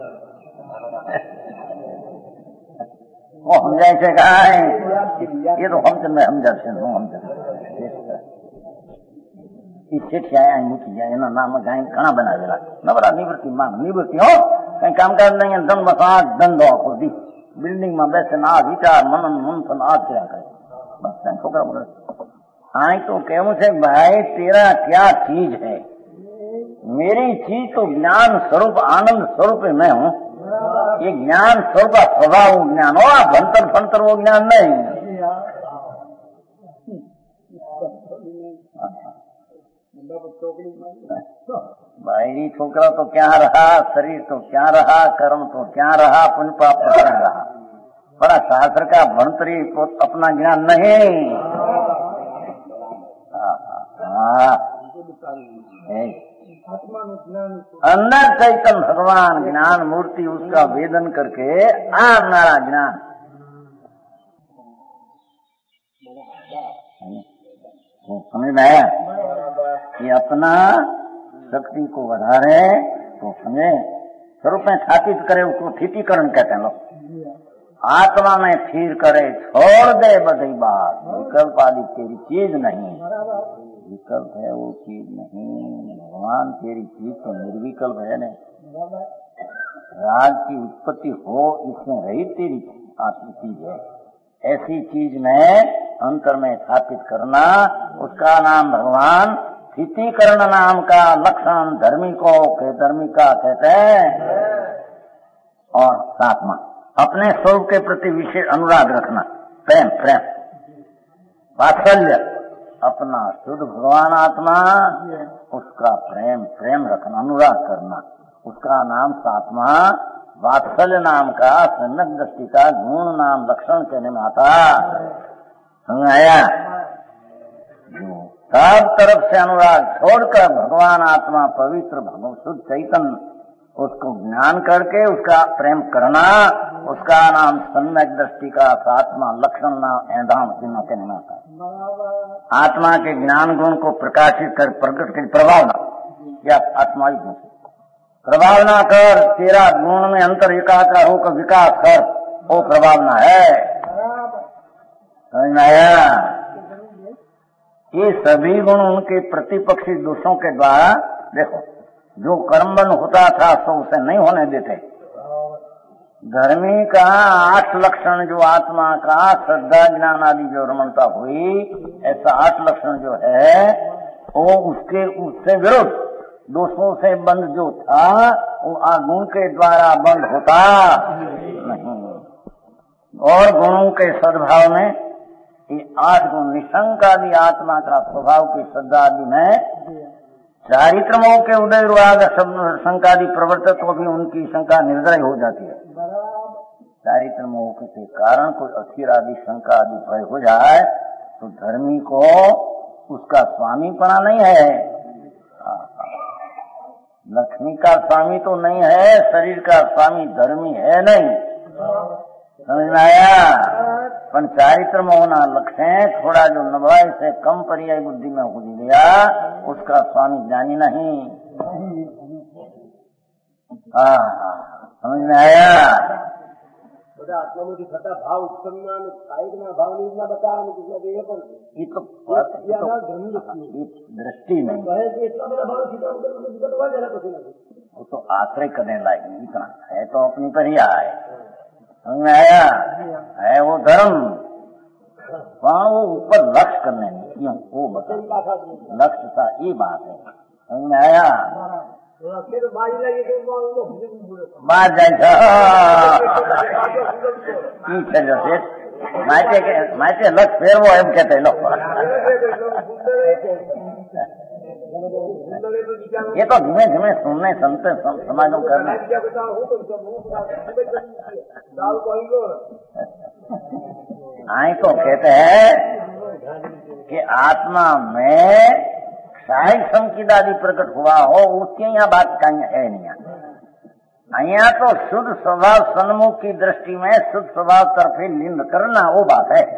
वो समझाए છે કાંઈ એ તો સમજ મેં સમજાવશે હું સમજ એ શેઠિયા અહીં મૂકી જાય, એના નામ ગાય ઘણા બનાવેલા. નવરા નિવૃત્તિ માં નિવૃત્તિ હો, કઈ કામકાજ નહીં, ધન બસ ધંધો આખો દી બિલ્ડિંગમાં બેસે આ વિચાર મનન મંથન આ કર્યા કરે. બસ છોકરા બોલે आई तो कहूं से भाई तेरा क्या चीज है? मेरी चीज तो ज्ञान स्वरूप आनंद स्वरूप मैं हूँ. ये ज्ञान स्वरूप का स्वभाव ज्ञान हो, भंतर फंतर वो ज्ञान नहीं. भाई छोकरा तो क्या रहा, शरीर तो क्या रहा, कर्म तो क्या रहा, पुण्य पाप तो क्या रहा. बड़ा शास्त्र का भंतरी तो अपना ज्ञान नहीं. अंदर चैतन्य भगवान ज्ञान मूर्ति उसका वेदन करके आप नारा ज्ञान. समझ में आया कि अपना शक्ति को बढ़ाए तो समझे स्वरूप में स्थापित करे, उसको स्थितिकरण कहते हैं लोग. आत्मा में स्थिर करे, छोड़ दे बधी बात. विकल्प आदि तेरी चीज नहीं, विकल्प है वो चीज नहीं. भगवान तेरी चीज तो निर्विकल्प है नहीं. राग की उत्पत्ति हो इसमें रही तेरी आत्म चीज है. ऐसी चीज में अंतर में स्थापित करना, उसका नाम भगवान स्थितिकरण नाम का लक्षण धर्मी को धर्मी का कहते हैं. और सातवा अपने स्वरूप के प्रति विशेष अनुराग रखना, प्रेम प्रेम वात्सल्य. अपना शुद्ध भगवान आत्मा उसका प्रेम प्रेम रखना, अनुराग करना. उसका नाम सातवा वात्सल्य नाम का सम्यक दृष्टि का गुण नाम लक्षण कहने में आता. समझ आया? सब तरफ से अनुराग छोड़कर भगवान आत्मा पवित्र भगवान शुद्ध चैतन्य उसको ज्ञान करके उसका प्रेम करना, उसका नाम सम्यक दृष्टि का आत्मा लक्षण नाम एधाम चिन्ह कहने में आता है. आत्मा के ज्ञान गुण को प्रकाशित कर प्रकट कर प्रभावना या आत्मा ही गुण प्रभावना कर. तेरा गुण में अंतर एकाकार होकर विकास कर, वो प्रभावना है. समझ में आया? ये सभी गुण उनके प्रतिपक्षी दोषों के द्वारा, देखो जो कर्मबंध होता था तो उसे नहीं होने देते. धर्मी का 8 लक्षण जो आत्मा का श्रद्धा ज्ञान आदि जो रमणता हुई, ऐसा 8 लक्षण जो है वो उससे विरुद्ध दोषों से बंध जो था वो गुण के द्वारा बंद होता नहीं. और गुणों के सद्भाव में ये 8 गुण निशंक आदि आत्मा का स्वभाव की श्रद्धा आदि में चारित्रमों के उदय रुआग शंकादि प्रवर्तक को भी उनकी शंका निर्दय हो जाती है. चारित्रमोह के कारण कोई अस्थिर आदि शंका आदि भय हो जाए तो धर्मी को उसका स्वामीपना नहीं है. लक्ष्मी का स्वामी तो नहीं है, शरीर का स्वामी धर्मी है नहीं. समझ में आया? पर चारित्र में होना लक्ष्य है. थोड़ा जो नवाई से कम पर्याय बुद्धि में हो गया उसका स्वामी ज्ञानी नहीं. समझ में आया? आत्मा में थता भाव उत्पन्न भाव नहीं बताया ये तो दृष्टि में वो तो आश्रय करने लायक नहीं. इतना है तो अपनी पर ही आए. समझ में आया? है वो धर्म, वहाँ वो ऊपर लक्ष्य करने में क्यों वो बता लक्ष्य था ये बात है. समझ में आया? बात जाए माचे लक्ष्य फेर वो एम कहते लोग. ये तो धीमे धीमे सुनने सुनते समागम करने. आई तो कहते हैं कि आत्मा में शाही संकित आदि प्रकट हुआ हो उसके यहाँ बात कहीं है नहीं. यहाँ तो शुद्ध स्वभाव सन्मुख की दृष्टि में शुद्ध स्वभाव तरफ ही लीन करना वो बात है.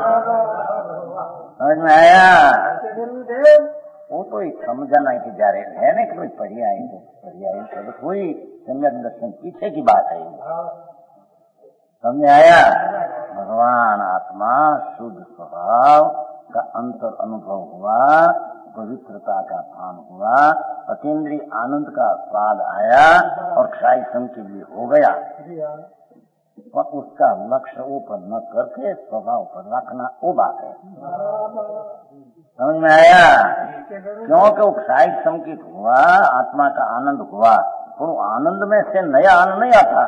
समझ में आया? वो तो एक समझना की जा रहे है ना कि कोई पर्याय तो पर्याय प्रकट हुई सम्यक दर्शन पीछे की बात है. समझ आया? भगवान आत्मा शुद्ध स्वभाव का अंतर अनुभव हुआ, पवित्रता का भान हुआ, अतीन्द्रिय आनंद का स्वाद आया और क्षाई सम के लिए हो गया। पर उसका लक्ष्य ऊपर न करके स्वभाव पर रखना वो बात है। समझ में आया? क्योंकि वो क्षाई संकित हुआ, आत्मा का आनंद हुआ, तो आनंद में से नया आनंद नहीं आता।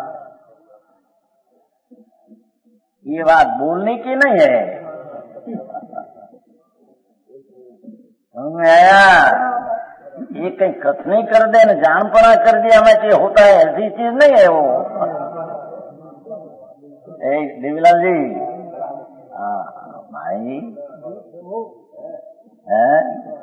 ये बात बोलने की नहीं है। समझ में आया? ये कहीं कथनी कर दे न जानपना कर दिया मैं कि होता है, ऐसी चीज नहीं है वो। देवीलाल जी, भाई है,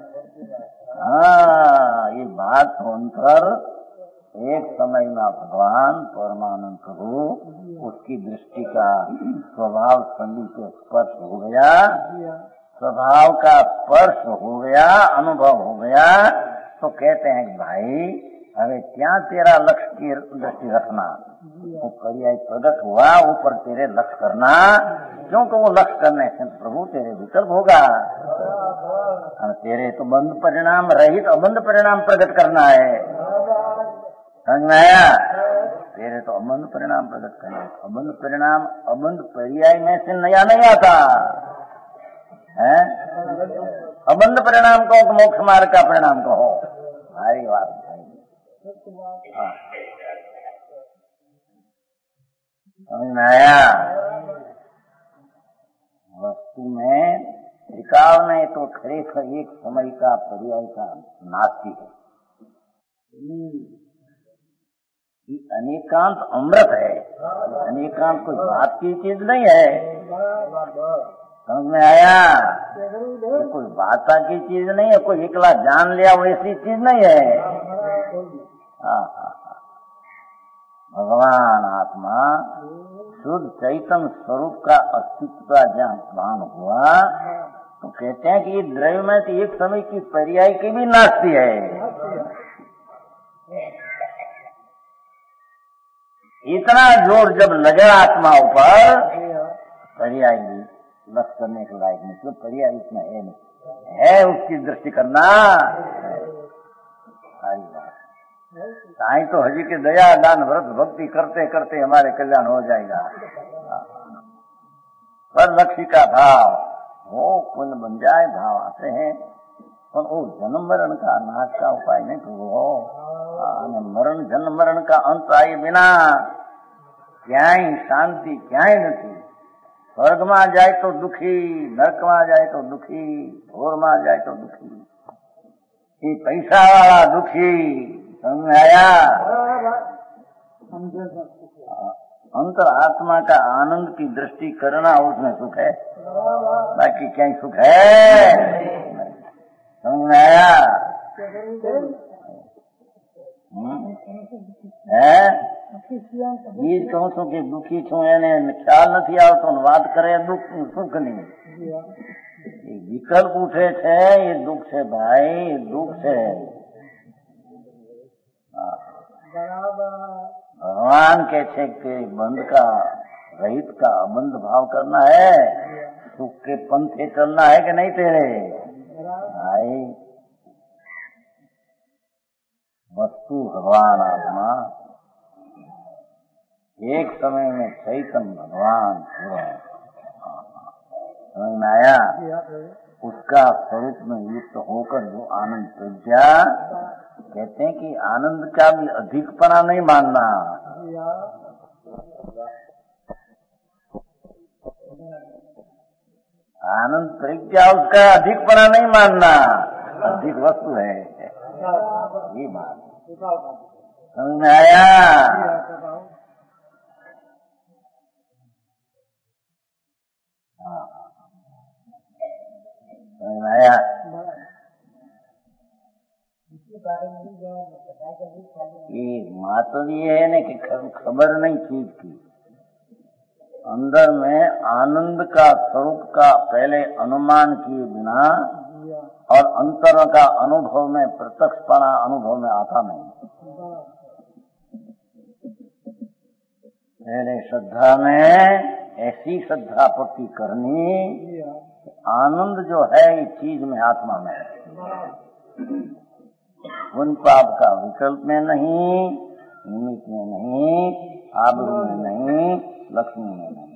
ये बात अंतर एक समय में भगवान परमानंद प्रभु उसकी दृष्टि का स्वभाव संधि से स्पर्श हो गया, स्वभाव का स्पर्श हो गया, अनुभव हो गया, तो कहते हैं कि भाई हमें क्या तेरा लक्ष्य की दृष्टि रखना, वो पर्याय प्रकट हुआ, ऊपर तेरे लक्ष्य करना, क्योंकि वो लक्ष्य करने से प्रभु तेरे विकल्प होगा। तेरे तो बंध परिणाम रहित अबंध परिणाम प्रकट करना है। समझ में आया? तेरे तो अबंध परिणाम प्रकट करना है। अबंध परिणाम अबंध पर्याय में से नया नहीं आता है। अबंध परिणाम कहो तो मोक्ष मार्ग का परिणाम कहो। भारी बात भाई। समझ में आया? वस्तु में त्रिकाल में तो खरेखर एक समय का पर्याय का नास्ती है। ये अनेकांत अमृत है, अनेकांत कोई बात की चीज नहीं है। समझ में आया? कोई बात की चीज नहीं है, कोई एकला जान लिया वैसी चीज नहीं है। भगवान आत्मा शुद्ध चैतन्य स्वरूप का अस्तित्व का जहाँ भान हुआ, तो कहते हैं कि ये द्रव्य में तो एक समय की पर्याय की भी नास्ती है। इतना जोर जब लगे आत्मा ऊपर, पर्याय भी लक्ष्य करने के लायक नहीं, तो पर्याय इसमें है नहीं, है उसकी दृष्टि करना। सारी बात साईं तो हजी के दया दान व्रत भक्ति करते करते हमारे कल्याण हो जाएगा। पर लक्ष्य का भाव वो पुण्य बन जाए, भाव आते हैं, पर वो जन्म मरण का नाश का उपाय नहीं तो वो मरण जन्म मरण का अंत आए बिना क्यांय शांति क्यांय नहीं। स्वर्ग में जाए तो दुखी, नरक में जाए तो दुखी, घोर में जाए तो दुखी, ये पैसा वाला दुखी। समझ में आया? अंतर आत्मा का आनंद की दृष्टि करना उसमें सुख है, बाकी क्या सुख है? समझ में आया? है ये कहूँ છું કે દુઃખી છું એને ખ્યાલ નથી આવતો, વાત કરે દુઃખ સુખ નહીં। વિકલ્પ ઉઠે છે એ દુઃખ છે ભાઈ, એ દુઃખ છે। भगवान कहते कि बंध का रहित का अबंध भाव करना है, सुख के पंथे चलना है कि नहीं तेरे भाई। वस्तु भगवान आत्मा एक समय में चैतन्य भगवान हुआ, समझ में आया? उसका स्वरूप में युक्त होकर जो आनंद प्रज्ञा, कहते हैं कि आनंद का भी अधिकपना नहीं मानना। आनंद प्रज्ञा उसका अधिकपना नहीं मानना, अधिक वस्तु है, ये बात समझ में आया? समझ में आया? ये मात्र ये है ना कि खबर नहीं चीज की, अंदर में आनंद का स्वरूप का पहले अनुमान किए बिना और अंतर का अनुभव में प्रत्यक्षपना अनुभव में आता नहीं। पहले श्रद्धा में ऐसी श्रद्धा पक्की करनी, आनंद जो है इस चीज में, आत्मा में है। पुण्य पाप का विकल्प में नहीं, निमित्त में नहीं, आबरू में नहीं, लक्ष्मी में नहीं।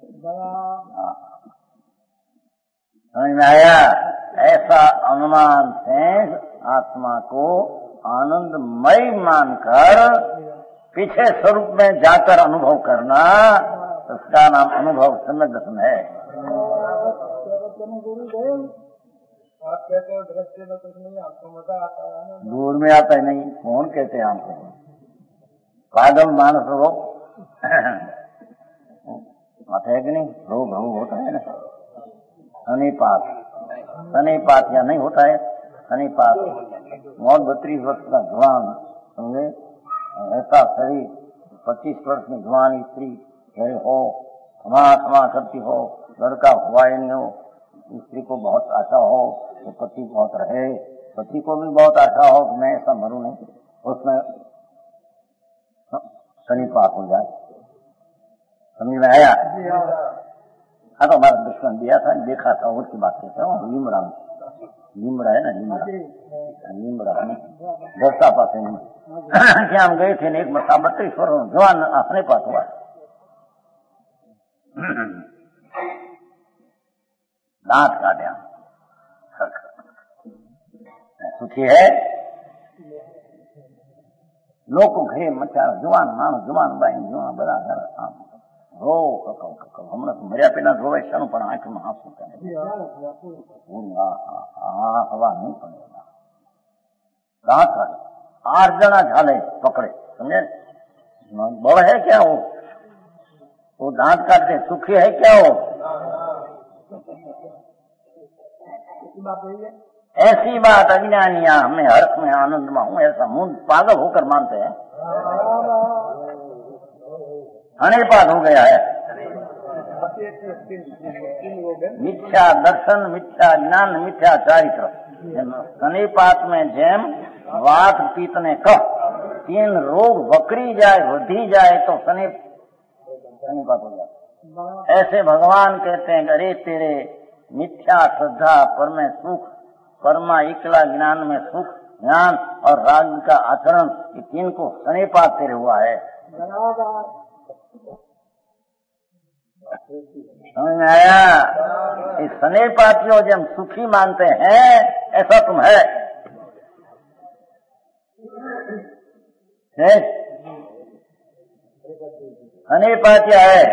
समझ में आया? ऐसा अनुमान से आत्मा को आनंदमय मानकर पीछे स्वरूप में जाकर अनुभव करना, उसका नाम अनुभव सम्यक दर्शन है। आप कहते हो दृष्टि में कुछ नहीं, आपको मजा आता है? दूर में आता है नहीं, कौन कहते हैं आपको? पागल मानस रोग आता है कि नहीं? रोग होता है ना, शनिपात या नहीं होता है? शनिपात 32 वर्ष का जवान, समझे, ऐसा शरीर, 25 वर्ष में जवान स्त्री हो, क्षमा करती हो, लड़का हुआ ही नहीं हो, स्त्री को बहुत आशा हो तो पति बहुत रहे, पति को भी बहुत आशा हो कि मैं ऐसा मरूं नहीं, उसमें शनिपात हो जाए। समझ में आया? हाँ, तो हमारा दुश्मन दिया था, देखा था, उसकी बात करता हूँ। लीमड़ा है ना, लीमड़ा दस्ता पास है। क्या हम गए थे, एक मरता 32 वर्ष जवान अपने पास हुआ, दांत काटे, सुखी है लोग को घरे मचा जवान माणस, जवान बाई, जवान बड़ा रो हमने तो मरिया पेला रोवे शानू, पण आंख में आंसू करे, हवा नहीं पड़ेगा। दांत काटे, 8 जना झाले पकड़े, समझे? बड़ है क्या वो दांत काटते, सुखी है क्या वो? ऐसी बात अज्ञानिया हमें हर्ष में आनंद में हूँ ऐसा मुंह पागल होकर मानते हैं। अनिपात हो गया है। मिथ्या दर्शन, मिथ्या ज्ञान, मिथ्या चारित्र। अनिपात में जेम वात पीत ने कह 3 रोग वक्री जाए, वधी जाए तो सनीपात हो जाए। ऐसे भगवान कहते हैं, अरे तेरे मिथ्या श्रद्धा, पर में सुख, परमा इकला ज्ञान में सुख, ज्ञान और राग का आचरण, ये 3 को सनीपात तेरे हुआ है। समझ में आया? इस सनीपातियों जो हम सुखी मानते हैं, ऐसा तुम है। सनीपात्य है।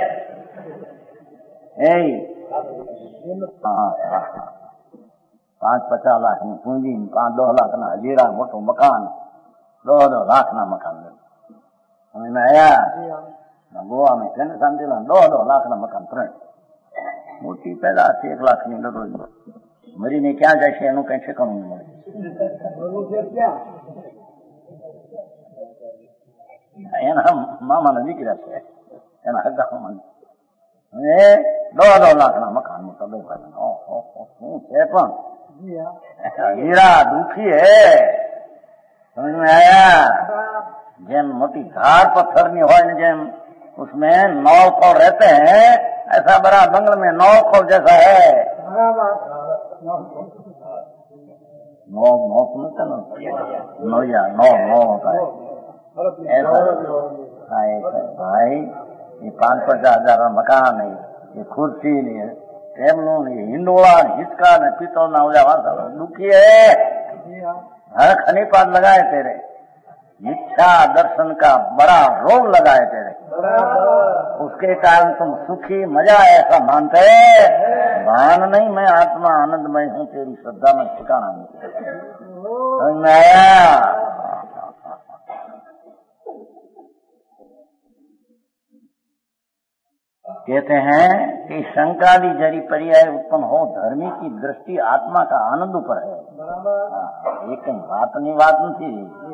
5-50 लाख ની પૂંજી, 5-10 લાખ ના હજીરા, મોટું મકાન, 2-2 લાખ ના મકાન. સમજ में आया? गोवा में केंद्र शांति 2-2 लाख ना मकान 3 मोटी पैदाश 1 लाख ની દરરોજ મરીને ક્યાં જાય છે એનું કઈ ઠેકાણું નહીં મળે. એના મામાના દીકરા છે, એના હગામાં 2-2 લાખ ના મકાન મોટા બે ભાઈ. શું છે પણ हीरा दुखी है। समझ में आया? जेम मोटी धार पत्थर नहीं हो, जेम उसमें 9 खोल रहते हैं, ऐसा बड़ा बंगल में 9 खोल जैसा है। 9 सुनते ना, 9 होता है ऐसा भाई। ये 5-50 हजार का मकान है, ये कुर्सी नहीं है, टेबलों नहीं, हिंडोला, हिचका ने पीतल ना हो जावा, दुखी है। हर खनीपात लगाए तेरे, इच्छा दर्शन का बड़ा रोग लगाए तेरे, उसके कारण तुम सुखी मजा ऐसा मानते। भान नहीं, मैं आत्मा आनंदमय हूँ, तेरी श्रद्धा में ठिकाना नहीं। समझ में आया? कहते हैं कि शंकादि जरी पर्याय उत्पन्न हो, धर्मी की दृष्टि आत्मा का आनंद पर है। एक बात नहीं,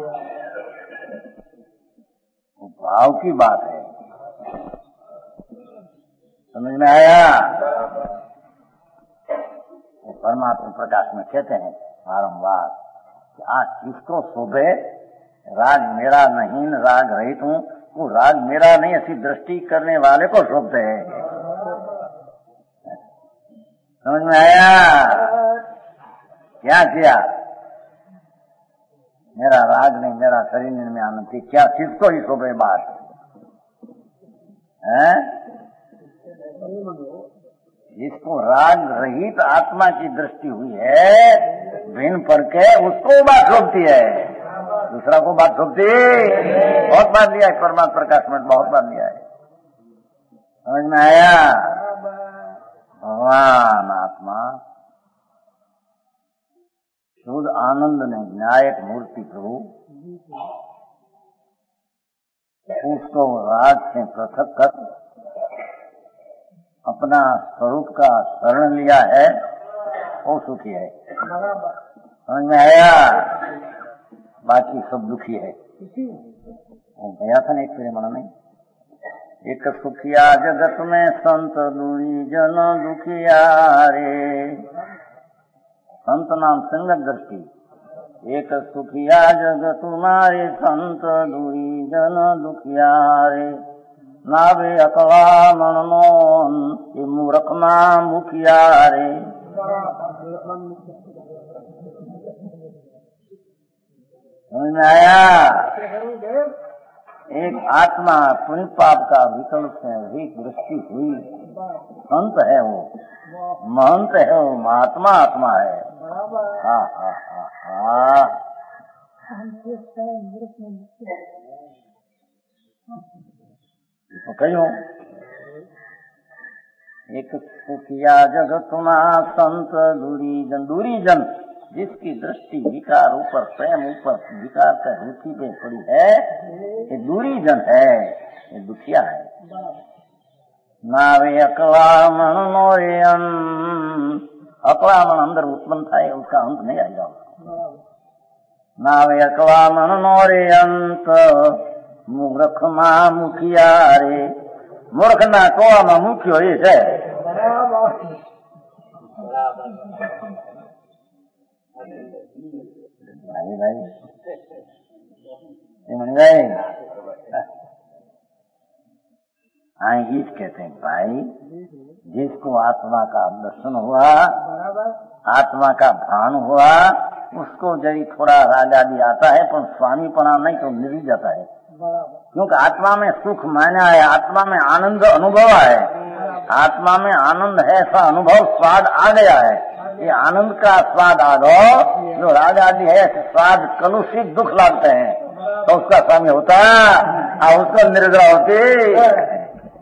वो भाव की बात है। समझ में आया? वो परमात्मा प्रकाश में कहते हैं बारंबार कि आज किसको शोभे, राग मेरा नहीं, राग रहित हूँ, वो राग मेरा नहीं, ऐसी दृष्टि करने वाले को शोभते है। समझ में आया? क्या किया? मेरा राग नहीं, मेरा शरीर में आनंद थी। क्या किसको ही शोभे बात है? जिसको राग रहित आत्मा की दृष्टि हुई है भिन्न पर के, उसको बात शोभती है, दूसरा को बात शोभती। बहुत बात लिया है परमात्मा प्रकाश में, बहुत बात लिया है। समझ में आया? भगवान आत्मा शुद्ध आनंद ने न्यायक मूर्ति प्रभु उसको राग से पृथक कर अपना स्वरूप का शरण लिया है, वो सुखी है। समझ में आया? बाकी सब दुखी है। वो गया था ना एक फिर मन में, एक सुखिया जगत में संत दूरी जन दुखिया रे। संत नाम संगत दृष्टि। एक सुखिया जगत तुम्हारे संत दूरी जन दुखिया रे। नावे अकला मनमोहन ये मूर्ख नाम मुखिया रे। समझ में आया? एक आत्मा पुण्य पाप का विकल्प से अधिक दृष्टि हुई, संत है वो, महंत है वो, महात्मा आत्मा है। हाँ हाँ हाँ हाँ। तो कहो एक सुखिया जगतुमा संत दूरी जन जिसकी दृष्टि विकार ऊपर, प्रेम ऊपर, विकार का रुचि पे पड़ी है, ये दूरी जन है, ये दुखिया है। नावे अकलामण मोरियन, अकलामण अंदर उत्पन्न था, उसका अंत नहीं आएगा। नावे अकलामण मोरियंत मूर्ख मां मुखिया रे। मूर्ख ना कोआ मुख्यो ये है। भाई भाई गीत कहते हैं भाई, जिसको आत्मा का दर्शन हुआ, आत्मा का भान हुआ, उसको यदि थोड़ा राग आदि आता है, पर स्वामी पना नहीं तो मिल जाता है। क्योंकि आत्मा में सुख माना है, आत्मा में आनंद अनुभव है, आत्मा में आनंद है, ऐसा अनुभव स्वाद आ गया है। ये आनंद का स्वाद आ गो, जो राग आदि है स्वाद कलुषित दुख लागते हैं, तो उसका स्वामी होता और उसको निर्ग्रह होती।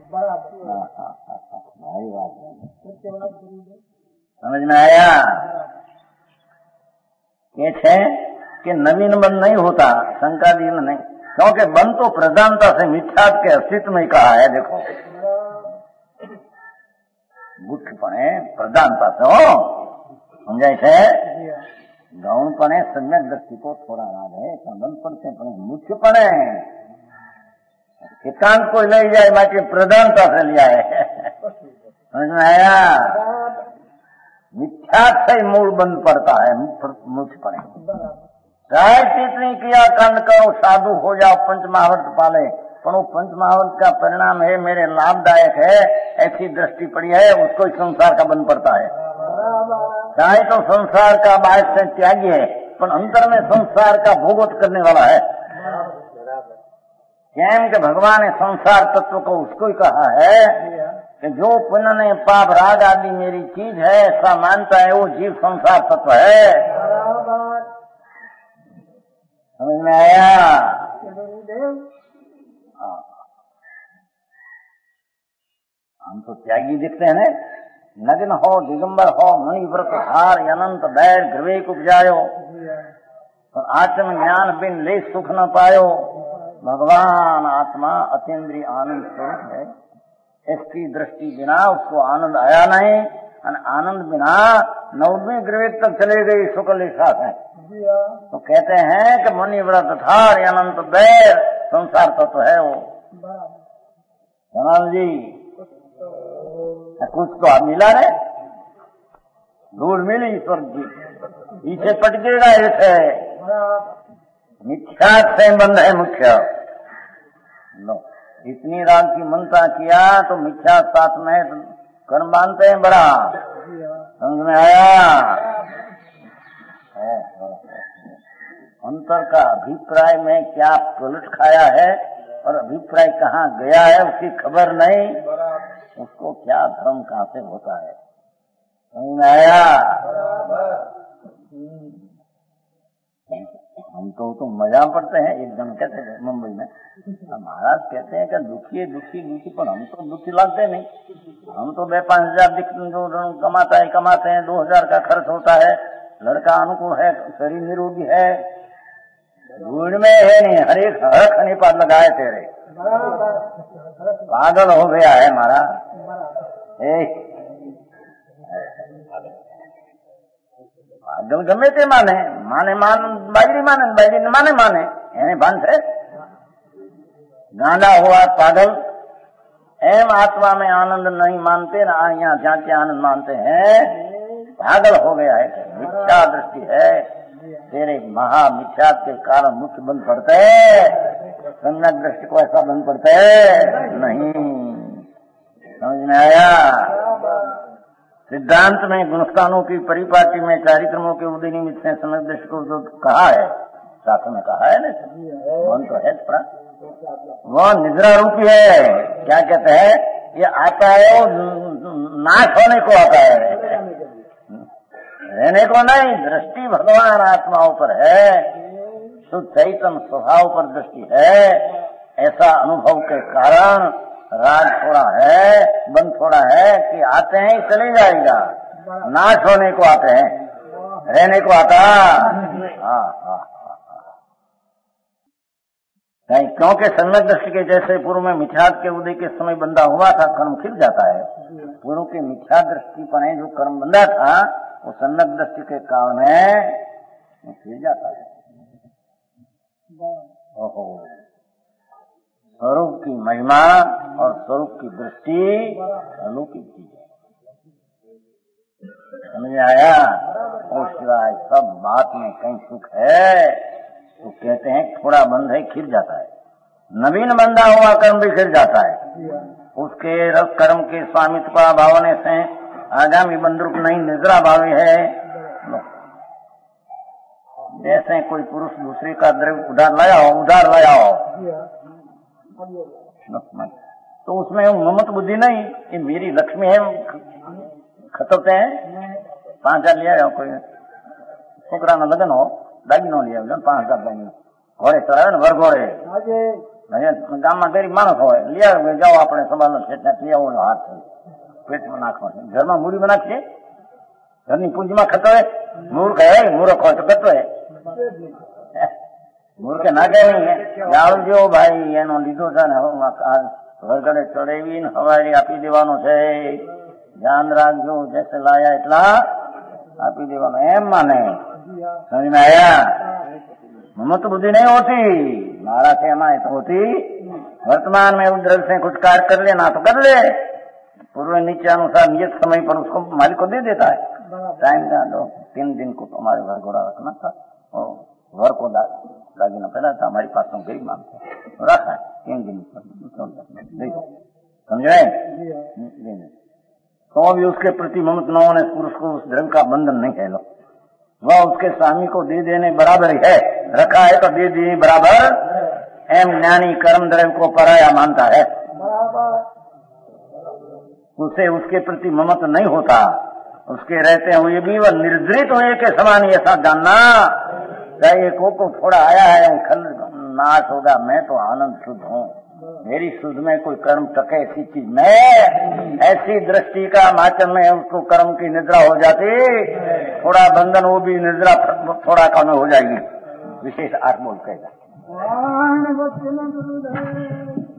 समझ में आया? ये है कि नवीन बन नहीं होता, शंका दीन नहीं, क्योंकि बन तो प्रधानता से मिथ्यात्व के अस्तित्व में कहा है। देखो गुठपणे प्रधानता से हो समझाय છે, ગૌણપણે सम्यक दृष्टि को थोड़ा राग है, संबंध पड़ते पड़े मुख्यपणे एकांत को ले जाए बाकी प्रधानता से लिया है। समझ में आया? मिथ्यात्व से मूल बंद पड़ता है मुख्यपणे। चाहे कितनी क्रिया कांड करो, साधु हो जाओ, पंच महावर्त पाले, पर वो पंच महावर्त का परिणाम है मेरे लाभदायक है, ऐसी दृष्टि पड़ी है, उसको संसार का बंद पड़ता है। चाहे तो संसार का बाहर से त्यागी है, पर अंतर में संसार का भोगवत करने वाला है। केम के भगवान ने संसार तत्व को उसको ही कहा है कि जो पुण्य ने पाप राग आदि मेरी चीज है ऐसा मानता है, वो जीव संसार तत्व है। समझ में आया? हम तो त्यागी दिखते हैं, नग्न हो, दिगंबर हो, मणि व्रत हार अनंत बैर ग्रवेक उपजायो, और आत्म ज्ञान बिन ले सुख न पायो। भगवान आत्मा अतीन्द्रिय आनंद स्वरूप है, इसकी दृष्टि बिना उसको आनंद आया नहीं, और आनंद बिना 9वीं ग्रवेक तक चले गई शुक्ल साथ है। तो कहते हैं कि मणि व्रत हार अनंत बैर संसार तत्व है वो। जनाब जी कुछ तो आप मिला रे, धूल मिली स्वर्ग की, पीछे पटकेगा ऐसे। मिथ्या से बंध है मुख्य। लो इतनी राग की मनता किया तो मिथ्या साथ में कर्म बांधते हैं बड़ा। समझ में आया? अंतर का अभिप्राय में क्या पलट खाया है और अभिप्राय कहाँ गया है उसकी खबर नहीं, उसको क्या धर्म कहाँ से होता है। समझ में आया? हम तो मजा पड़ते हैं। एक जन कहते हैं मुंबई में, महाराज कहते हैं कि दुखी दुखी पर हम तो दुखी लगते नहीं। हम तो 5,000 कमाते हैं, 2,000 का खर्च होता है, लड़का अनुकूल है, शरीर निरोगी है, भूड़ में है नहीं, हर खनी पर लगाए तेरे, पागल हो गया है हमारा। पागल गमे ते माने बाजरी माने એને ભાન છે। गांडा हुआ पागल एम आत्मा में आनंद नहीं मानते ना, यहाँ जहाँ आनंद मानते हैं, पागल हो गया है। मिथ्या दृष्टि है, तेरे महा मिथ्या के कारण मुख बंद पड़ते है, सम्यक दृष्टि को ऐसा बंद पड़ते है नहीं। समझ में आया? सिद्धांत में गुणस्थानों की परिपाटी में चारित्रमों के उदय निमित्त से सम्यक दृष्टि को जो कहा है, शास्त्र में कहा है ना, मन तो है थोड़ा, वो निद्रा रूपी है। क्या कहते हैं? ये आता है वो नाश होने को आता है, रहने को नहीं। दृष्टि भगवान आत्माओं पर है, शुद्ध चैतन्य स्वभाव पर दृष्टि है। ऐसा अनुभव के कारण राग थोड़ा है, बंद थोड़ा है कि आते हैं चले जाएगा, नाश होने को आते हैं, रहने को आता। हाँ। नहीं, क्योंकि सम्यक दृष्टि के जैसे पूर्व में मिथ्यात्व के उदय के समय बंधा हुआ था, कर्म खिल जाता है। पूर्व के मिथ्या दृष्टि पर जो कर्म बंधा था वो सम्यक दृष्टि के कारण खिल जाता है। ओहो, स्वरूप की महिमा और स्वरूप की दृष्टि अलौकिक चीज है। समझ में आया? और सिवाय सब बात में कहीं सुख है तो कहते हैं थोड़ा बंध है खिल जाता है। नवीन बंधा हुआ कर्म भी खिल जाता है। उसके रस कर्म के स्वामित्व भावने से आगामी बंधुक नहीं निद्रा भावी है। जैसे कोई पुरुष दूसरे का द्रव्य उधार लाया हो तो उसमें ममत बुद्धि नहीं, ये मेरी लक्ष्मी है, खतरते हैं 5,000 लिया जाओ, कोई छोकरा न लगन हो दागिनो लिया 5,000 दागिनो घोड़े चढ़ावे ने वरघोड़े गाम में गरीब माणस हो लिया जाओ अपने संभाल लिया हाथ पेट में नाखो, घर में मूड़ी में नाखिए, घरनी पूंजी में खतो है। मूर्ख है, मूर्ख हो तो कतो है, મૂર્ખ નાખે નહીં। જાળજો ભાઈ, એનો લીધો છે ને વરગડે ચડેવી ને હવારી આપી દેવાનો છે, ધ્યાન રાખજો, જેસે લાયા એટલા આપી દેવાનો, એમ માને। સમજ में आया? ममत बुद्धि नहीं होती, मारा से हमारे तो होती। वर्तमान में उस द्रव्य से कुछ कार्य कर लेना तो कर ले, पूर्व नीचे अनुसार नियत समय पर उसको मालिक को दे देता है। टाइम का 3 दिन को हमारे घर घोड़ा रखना था, और घर को दागिना पहना था, हमारे पास में गरीब मांगते रखा 3 दिन समझे। तो भी उसके प्रति ममत न होने पुरुष को उस द्रव्य का बंधन नहीं है। लो वह उसके स्वामी को दे देने बराबर ही है, रखा है तो दे देने बराबर। एम ज्ञानी कर्म द्रव्य को पराया मानता है, उसे उसके प्रति ममत नहीं होता। उसके रहते हुए भी वह निर्धरित हुए के समान ऐसा जानना चाहिए। को थोड़ा आया है खल नाश होगा, मैं तो आनंद शुद्ध हूँ, मेरी शुद्ध में कोई कर्म टके ऐसी चीज में, ऐसी दृष्टि का माचन में उसको कर्म की निद्रा हो जाती, थोड़ा बंधन वो भी निद्रा थोड़ा कम हो जाएगी। विशेष 8 बोल कहेगा।